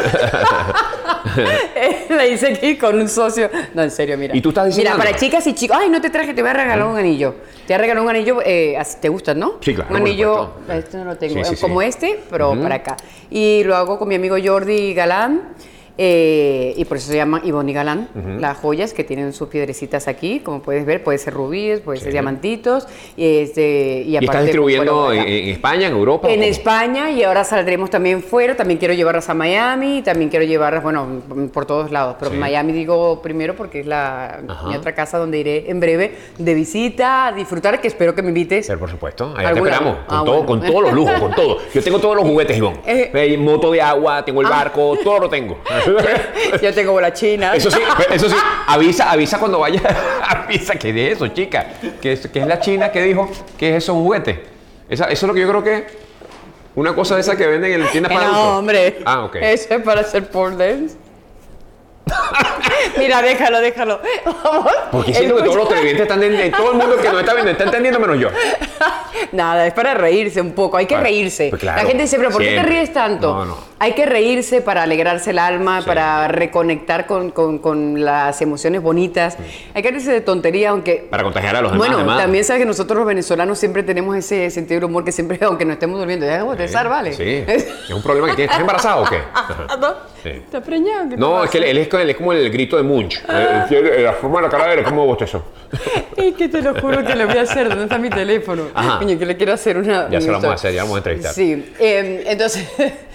D: La, la hice aquí con un socio. No, en serio, mira.
A: ¿Y tú estás
D: Mira,
A: diseñando?
D: para chicas y chicos. Ay, no te traje, te voy a regalar un anillo. Te voy a regalar un anillo, eh, así te gustan, ¿no?
A: Sí, claro,
D: Un
A: por
D: anillo,
A: supuesto.
D: este no lo tengo,
A: Sí, sí,
D: eh,
A: sí.
D: como este, pero para acá. Y lo hago con mi amigo Jordi Galán. eh, y por eso se llaman Ivonne y Galán, las joyas que tienen sus piedrecitas aquí, como puedes ver, puede ser rubíes, puede ser diamantitos, y, este, y
A: ¿Y
D: aparte...
A: estás distribuyendo
D: bueno,
A: en,
D: acá.
A: en España, en Europa? o
D: En
A: cómo?
D: España y ahora saldremos también fuera. También quiero llevarlas a Miami, también quiero llevarlas, bueno, por todos lados. Pero
A: Sí.
D: Miami digo primero porque es la,
A: Ajá.
D: mi otra casa donde iré en breve de visita, a disfrutar, que espero que me invites.
A: Pero por supuesto, allá te
D: ¿Alguna?
A: esperamos. Con,
D: Ah,
A: todo,
D: bueno.
A: con todos los lujos, con todo. Yo tengo todos los juguetes, Ivonne.
D: Eh.
A: Hay moto de agua, tengo el
D: Ah.
A: barco, todo lo tengo.
D: Yo tengo bola china.
A: Eso sí, eso sí, avisa, avisa cuando vaya. Avisa, ¿qué es eso, chica? ¿Qué es, qué es la china que dijo? ¿Qué es eso, un juguete? Esa, eso es lo que yo creo que es una cosa de esa que venden en el tienda para adultos.
D: No, hombre.
A: Ah, ok.
D: Eso es para hacer pole dance. Mira, déjalo, déjalo. Vamos.
A: Porque siento que todos los televidentes están entendiendo, todo el mundo que nos está viendo está entendiendo menos yo.
D: Nada, es para reírse un poco, hay que
A: Bueno,
D: reírse.
A: pues claro,
D: La gente dice, pero ¿por qué te
A: siempre.
D: ríes tanto?
A: No, no.
D: Hay que reírse para alegrarse el alma,
A: Sí.
D: para reconectar con, con- con las emociones bonitas. Hay que reírse de tontería, aunque...
A: Para contagiar a los demás.
D: Bueno,
A: además.
D: también sabes que nosotros los venezolanos siempre tenemos ese sentido del humor que siempre, aunque no estemos durmiendo, ya dejamos de bostezar, ¿vale?
A: Sí. ¿Es un problema que tienes? ¿Estás embarazado o qué?
D: ¿No?
A: Sí.
D: ¿Estás preñado? ¿Qué te
A: No, es
D: pasa?
A: que él, él es, él es como el grito de Munch. Eh, eh, La forma de la cara de él es como bostezo.
D: Es que te lo juro que lo voy a hacer. ¿Dónde está mi teléfono?
A: Ajá.
D: Coño, que le quiero hacer una...
A: Ya se lo vamos a
D: una-
A: hacer, ya vamos a entrevistar.
D: Sí. eh, entonces,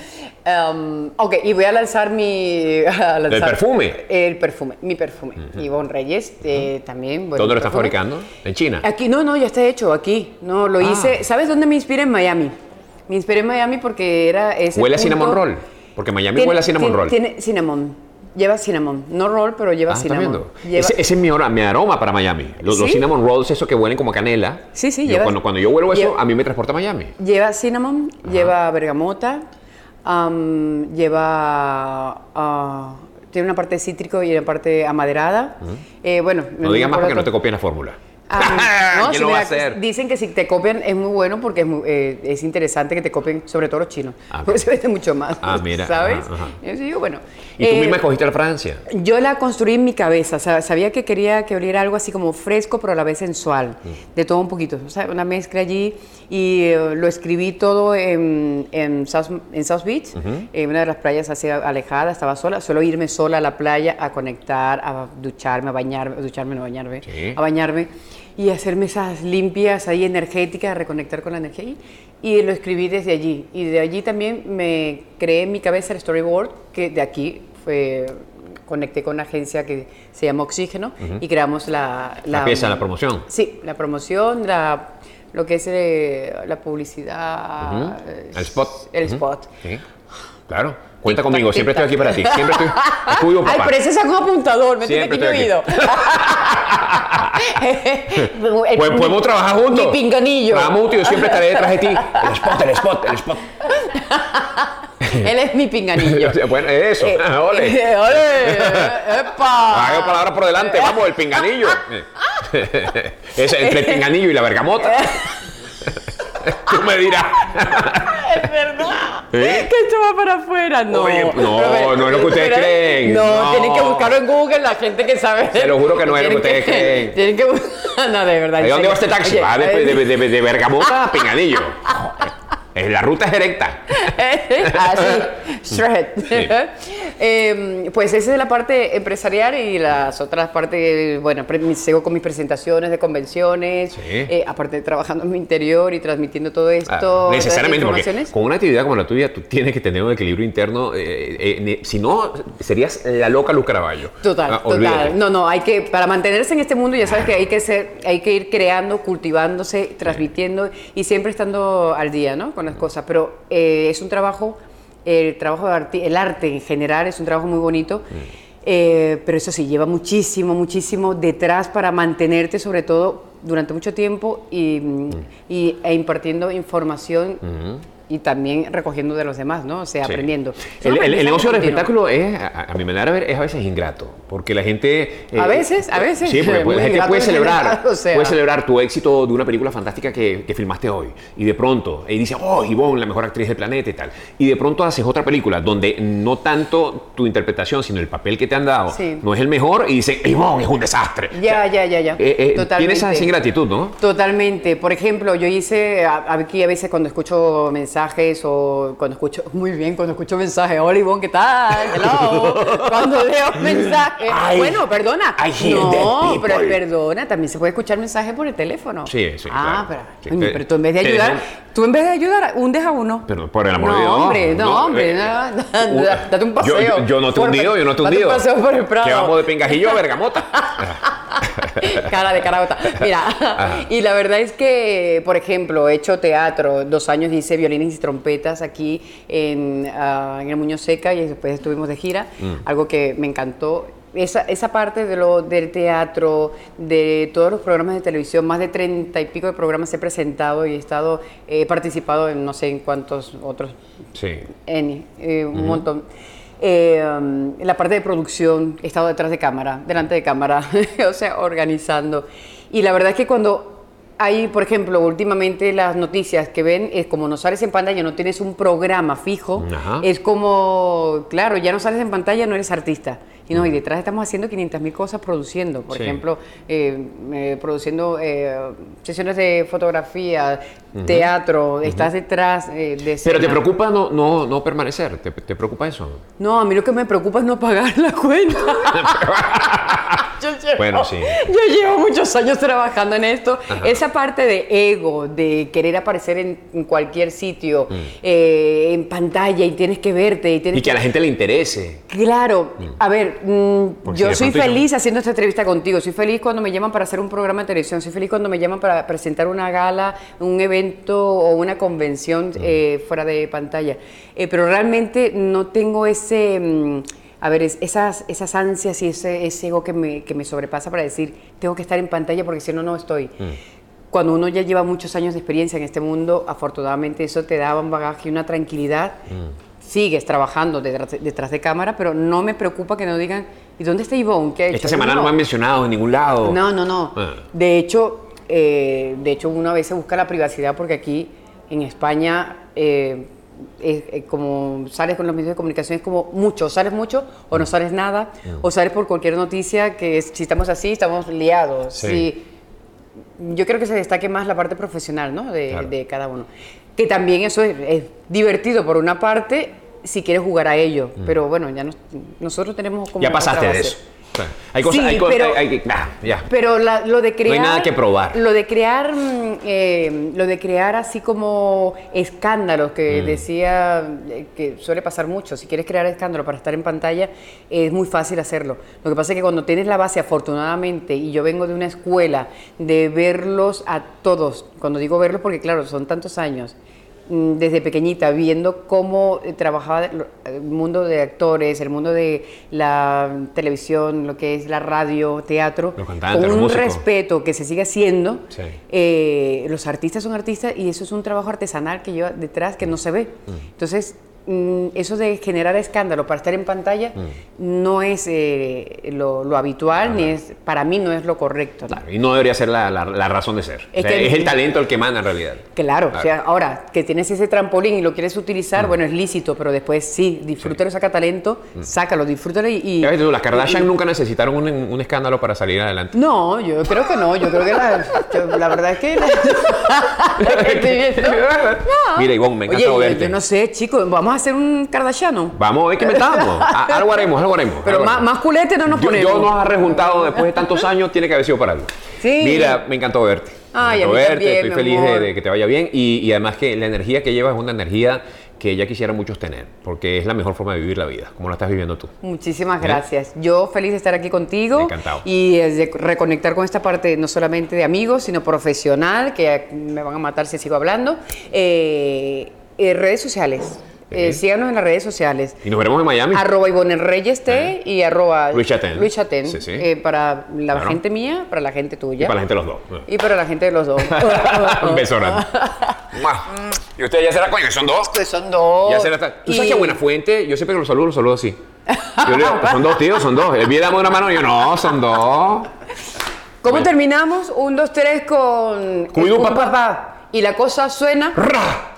D: Um, ok, y voy a lanzar mi... a lanzar
A: ¿El perfume?
D: El perfume, mi perfume. Uh-huh. Ivonne Reyes eh, uh-huh. también. Bueno,
A: ¿dónde lo estás fabricando? ¿En China?
D: Aquí, no, no, ya está hecho, aquí. No, lo ah. hice... ¿Sabes dónde me inspiré? En Miami. Me inspiré en Miami porque era ese
A: ¿Huele
D: punto,
A: a cinnamon roll? Porque Miami
D: tiene,
A: huele a cinnamon
D: tiene,
A: roll.
D: Tiene cinnamon. Lleva cinnamon. No roll, pero lleva
A: ah,
D: cinnamon. Lleva...
A: Ese, ese es mi, mi aroma para Miami. Los, ¿sí? los cinnamon rolls, esos que huelen como canela.
D: Sí, sí.
A: Yo,
D: lleva,
A: cuando, cuando yo huelo eso,
D: lleva,
A: a mí me transporta a Miami.
D: Lleva cinnamon, Ajá. lleva bergamota, um, lleva... Uh, tiene una parte cítrico y una parte amaderada. Uh-huh. eh, bueno,
A: no digas más para que no te copien la fórmula.
D: Ah, no,
A: ¿Quién
D: si
A: lo
D: mira,
A: va a hacer?
D: Dicen que si te copian es muy bueno porque es, muy, eh, es interesante que te copien, sobre todo los chinos. Ah, porque se vende mucho más.
A: Ah, mira.
D: ¿Sabes?
A: Ajá, ajá.
D: Yo digo, bueno.
A: ¿Y tú
D: eh,
A: misma escogiste la Francia?
D: Yo la construí en mi cabeza. O sea, sabía que quería que oliera algo así como fresco, pero a la vez sensual. Mm. De todo un poquito. O sea, una mezcla allí. Y uh, lo escribí todo en, en, South, en South Beach, uh-huh. en una de las playas así alejadas. Estaba sola. Suelo irme sola a la playa a conectar, a ducharme, a bañarme. A ducharme, no a bañarme. Sí. A bañarme. Y hacerme esas limpias ahí energéticas, reconectar con la energía ahí. Y lo escribí desde allí. Y de allí también me creé en mi cabeza el storyboard, que de aquí fue, conecté con una agencia que se llama Oxígeno uh-huh. y creamos la...
A: La, la pieza, la promoción.
D: Sí, la promoción, la, lo que es eh, la publicidad.
A: Uh-huh. El spot.
D: El
A: uh-huh.
D: spot.
A: Sí, claro. Cuenta conmigo, siempre estoy aquí para ti. Siempre estoy. Estudio, papá.
D: Ay, pero ese sacó un apuntador, me tiene que yo oído.
A: Pues podemos trabajar juntos.
D: Mi pinganillo.
A: Vamos, tío, yo siempre estaré detrás de ti. El spot, el spot, el spot.
D: Él es mi pinganillo.
A: Bueno, eso.
D: Eh,
A: ole.
D: Eh, ole. ¡Epa!
A: Hago palabras por delante, vamos, el pinganillo. Es entre el pinganillo y la bergamota. Tú me dirás.
D: Es verdad. ¿Eh? Que esto va para afuera. No,
A: Oye, no, pero, no es lo que ustedes pero, creen.
D: No, no, tienen que buscarlo en Google, la gente que sabe.
A: Se lo juro que no es lo que ustedes creen.
D: Tienen que buscar. No, de verdad.
A: ¿De dónde va este taxi? Va de, de, de, de, de Bergamota a Pinganillo. La ruta es directa.
D: Así, straight. Sí. eh, pues esa es la parte empresarial y las otras partes, bueno, sigo con mis presentaciones de convenciones, sí. eh, aparte de trabajando en mi interior y transmitiendo todo esto.
A: Ah, necesariamente, porque con una actividad como la tuya, tú tienes que tener un equilibrio interno, eh, eh, si no, serías la loca Luz Caraballo.
D: Total, ah, total. No, no, hay que, para mantenerse en este mundo, ya sabes que hay que ser, hay que ir creando, cultivándose, transmitiendo y siempre estando al día, ¿no? Con las cosas, pero eh, es un trabajo, el trabajo de arte, el arte en general es un trabajo muy bonito, mm. eh, pero eso sí, lleva muchísimo, muchísimo detrás para mantenerte, sobre todo durante mucho tiempo y, mm. y e impartiendo información mm. y también recogiendo de los demás, ¿no? O sea, sí. aprendiendo.
A: El, el, el negocio del espectáculo es, a, a mi manera de ver, es a veces ingrato, porque la gente...
D: Eh, a veces, a veces.
A: Sí, porque pues, la gente puede celebrar, general, o sea. puede celebrar tu éxito de una película fantástica que, que filmaste hoy, y de pronto, y dice, oh, Ivonne, la mejor actriz del planeta y tal, y de pronto haces otra película donde no tanto tu interpretación, sino el papel que te han dado, sí. no es el mejor, y dicen, Ivonne, es un desastre.
D: Ya,
A: o sea,
D: ya, ya, ya.
A: Eh, eh, Totalmente. Tienes esa ingratitud, ¿no?
D: Totalmente. Por ejemplo, yo hice, aquí a veces cuando escucho mensajes o cuando escucho, muy bien, cuando escucho mensajes, hola Ivonne, ¿qué tal? Hello. Cuando leo mensajes, I, bueno, perdona. No, pero perdona, también se puede escuchar mensajes por el teléfono.
A: Sí, sí,
D: Ah,
A: claro.
D: pero,
A: Sí,
D: pero tú en vez de ayudar,
A: no,
D: tú en vez de ayudar, hundes a uno.
A: Pero por el amor
D: no,
A: de Dios.
D: Hombre, no, no, hombre, no, no, no, date un paseo.
A: Yo, yo, yo no te he hundido, yo no te he hundido.
D: Date un paseo por el Prado.
A: Que vamos de Pingajillo a Bergamota.
D: Cara de carabota. Mira, Ajá. y la verdad es que, por ejemplo, he hecho teatro, dos años hice violines y trompetas aquí en, uh, en el Muñoz Seca y después estuvimos de gira, mm. algo que me encantó. Esa, esa parte de lo, del teatro, de todos los programas de televisión, más de treinta y pico de programas he presentado y he estado, he participado en no sé en cuántos otros,
A: sí.
D: en, eh, un uh-huh. montón. Eh, um, la parte de producción, he estado detrás de cámara, delante de cámara, o sea, organizando. Y la verdad es que cuando hay, por ejemplo, últimamente las noticias que ven, es como no sales en pantalla, no tienes un programa fijo, Ajá. es como, claro, ya no sales en pantalla, no eres artista. Y no, y detrás estamos haciendo quinientas mil cosas produciendo, por sí. ejemplo, eh, eh, produciendo eh, sesiones de fotografía, uh-huh. teatro, uh-huh. estás detrás eh, de escena.
A: Pero ¿te preocupa no, no, no permanecer? ¿Te, ¿Te preocupa eso?
D: No, a mí lo que me preocupa es no pagar la cuenta. yo llevo,
A: Bueno, sí.
D: Yo llevo muchos años trabajando en esto. Ajá. Esa parte de ego, de querer aparecer en, en cualquier sitio, mm. eh, en pantalla y tienes que verte. Y, tienes
A: y que a la gente le interese.
D: Claro. Mm. A ver, mm, yo
A: si
D: soy feliz
A: yo...
D: haciendo esta entrevista contigo. Soy feliz cuando me llaman para hacer un programa de televisión. Soy feliz cuando me llaman para presentar una gala, un evento o una convención mm. eh, fuera de pantalla. Eh, pero realmente no tengo ese... Mm, A ver, es, esas, esas ansias y ese, ese ego que me, que me sobrepasa para decir, tengo que estar en pantalla porque si no, no estoy. Mm. Cuando uno ya lleva muchos años de experiencia en este mundo, afortunadamente eso te da un bagaje y una tranquilidad. Mm. Sigues trabajando detrás, detrás de cámara, pero no me preocupa que no digan, ¿y dónde está Ivonne? ¿Qué ha hecho?
A: Esta semana no, no me han mencionado en ningún lado.
D: No, no, no. Ah. De hecho, eh, de hecho, uno a veces busca la privacidad porque aquí en España... Eh, Es, es como sales con los medios de comunicación, es como mucho, sales mucho o no sales nada, mm. o sales por cualquier noticia que es, si estamos así, estamos liados. Sí. Si, yo creo que se destaque más la parte profesional, ¿no? de, claro. de cada uno. Que también eso es, es divertido por una parte si quieres jugar a ello, mm. pero bueno, ya nos, nosotros tenemos como...
A: Ya pasaste de eso. Hay cosas,
D: sí,
A: hay cosas,
D: pero,
A: hay, hay, nah, ya.
D: pero la, lo de crear...
A: No hay nada que probar.
D: Lo de crear, eh, lo de crear así como escándalos, que mm. decía eh, que suele pasar mucho. Si quieres crear escándalos para estar en pantalla, es muy fácil hacerlo. Lo que pasa es que cuando tienes la base, afortunadamente, y yo vengo de una escuela de verlos a todos, cuando digo verlos porque claro, son tantos años, desde pequeñita, viendo cómo trabajaba el mundo de actores, el mundo de la televisión, lo que es la radio, teatro,
A: los cantantes,
D: con
A: los
D: un
A: músicos.
D: respeto que se sigue haciendo.
A: Sí.
D: Eh, los artistas son artistas y eso es un trabajo artesanal que lleva detrás que no se ve. Mm. Entonces, eso de generar escándalo para estar en pantalla mm. no es eh, lo, lo habitual, ah, ni es, para mí no es lo correcto.
A: Claro, y no debería ser la, la, la razón de ser. Es, o sea, que, es el talento el que manda en realidad.
D: Claro, claro. O sea, ahora que tienes ese trampolín y lo quieres utilizar, mm. bueno, es lícito, pero después sí, disfrútalo, sí. saca talento, mm. sácalo, disfrútalo y... y
A: tú, las Kardashian y, nunca necesitaron un, un escándalo para salir adelante.
D: No, yo creo que no, yo creo que la, yo, la verdad es que... La, la que no.
A: Mira, Ivonne, me encanta
D: Oye,
A: verte.
D: Yo no sé, chicos, vamos a hacer un Kardashiano.
A: Vamos a ver qué metamos. Algo haremos, algo haremos.
D: Pero
A: algo
D: más,
A: haremos.
D: más culete no nos
A: yo,
D: ponemos.
A: Yo nos ha rejuntado después de tantos años, tiene que haber sido para algo.
D: Sí.
A: Mira, me encantó verte.
D: Ay,
A: me encantó
D: a mí
A: verte,
D: también,
A: estoy
D: mi
A: feliz
D: amor.
A: de, de que te vaya bien y, y además que la energía que llevas es una energía que ya quisieran muchos tener, porque es la mejor forma de vivir la vida, como la estás viviendo tú.
D: Muchísimas gracias. ¿Eh? Yo feliz de estar aquí contigo.
A: Encantado.
D: Y de reconectar con esta parte no solamente de amigos, sino profesional, que me van a matar si sigo hablando. Eh, eh, redes sociales. Eh, síganos en las redes sociales.
A: Y nos veremos en Miami.
D: Arroba Ivonne Reyes T
A: uh-huh.
D: y arroba
A: Luis Chatén.
D: Luis Chatén.
A: Sí, sí.
D: Eh, para la
A: claro.
D: gente mía, para la gente tuya.
A: Y para la gente de los dos.
D: Y para la gente de los dos.
A: Un beso grande. ¿Y ustedes ya será coño? ¿Son dos?
D: Pues son dos.
A: Ya será. ¿Tú
D: y...
A: sabes que a Buenafuente, yo siempre que los saludo, los saludo así? Yo le digo, son dos, tío, son dos. Él viene dando una mano y yo, no, son dos.
D: ¿Cómo
A: bueno.
D: terminamos? Un, dos, tres con...
A: Scooby-Doo,
D: Scooby-Doo,
A: papá.
D: papá. Y la cosa suena...
A: ¡Ra!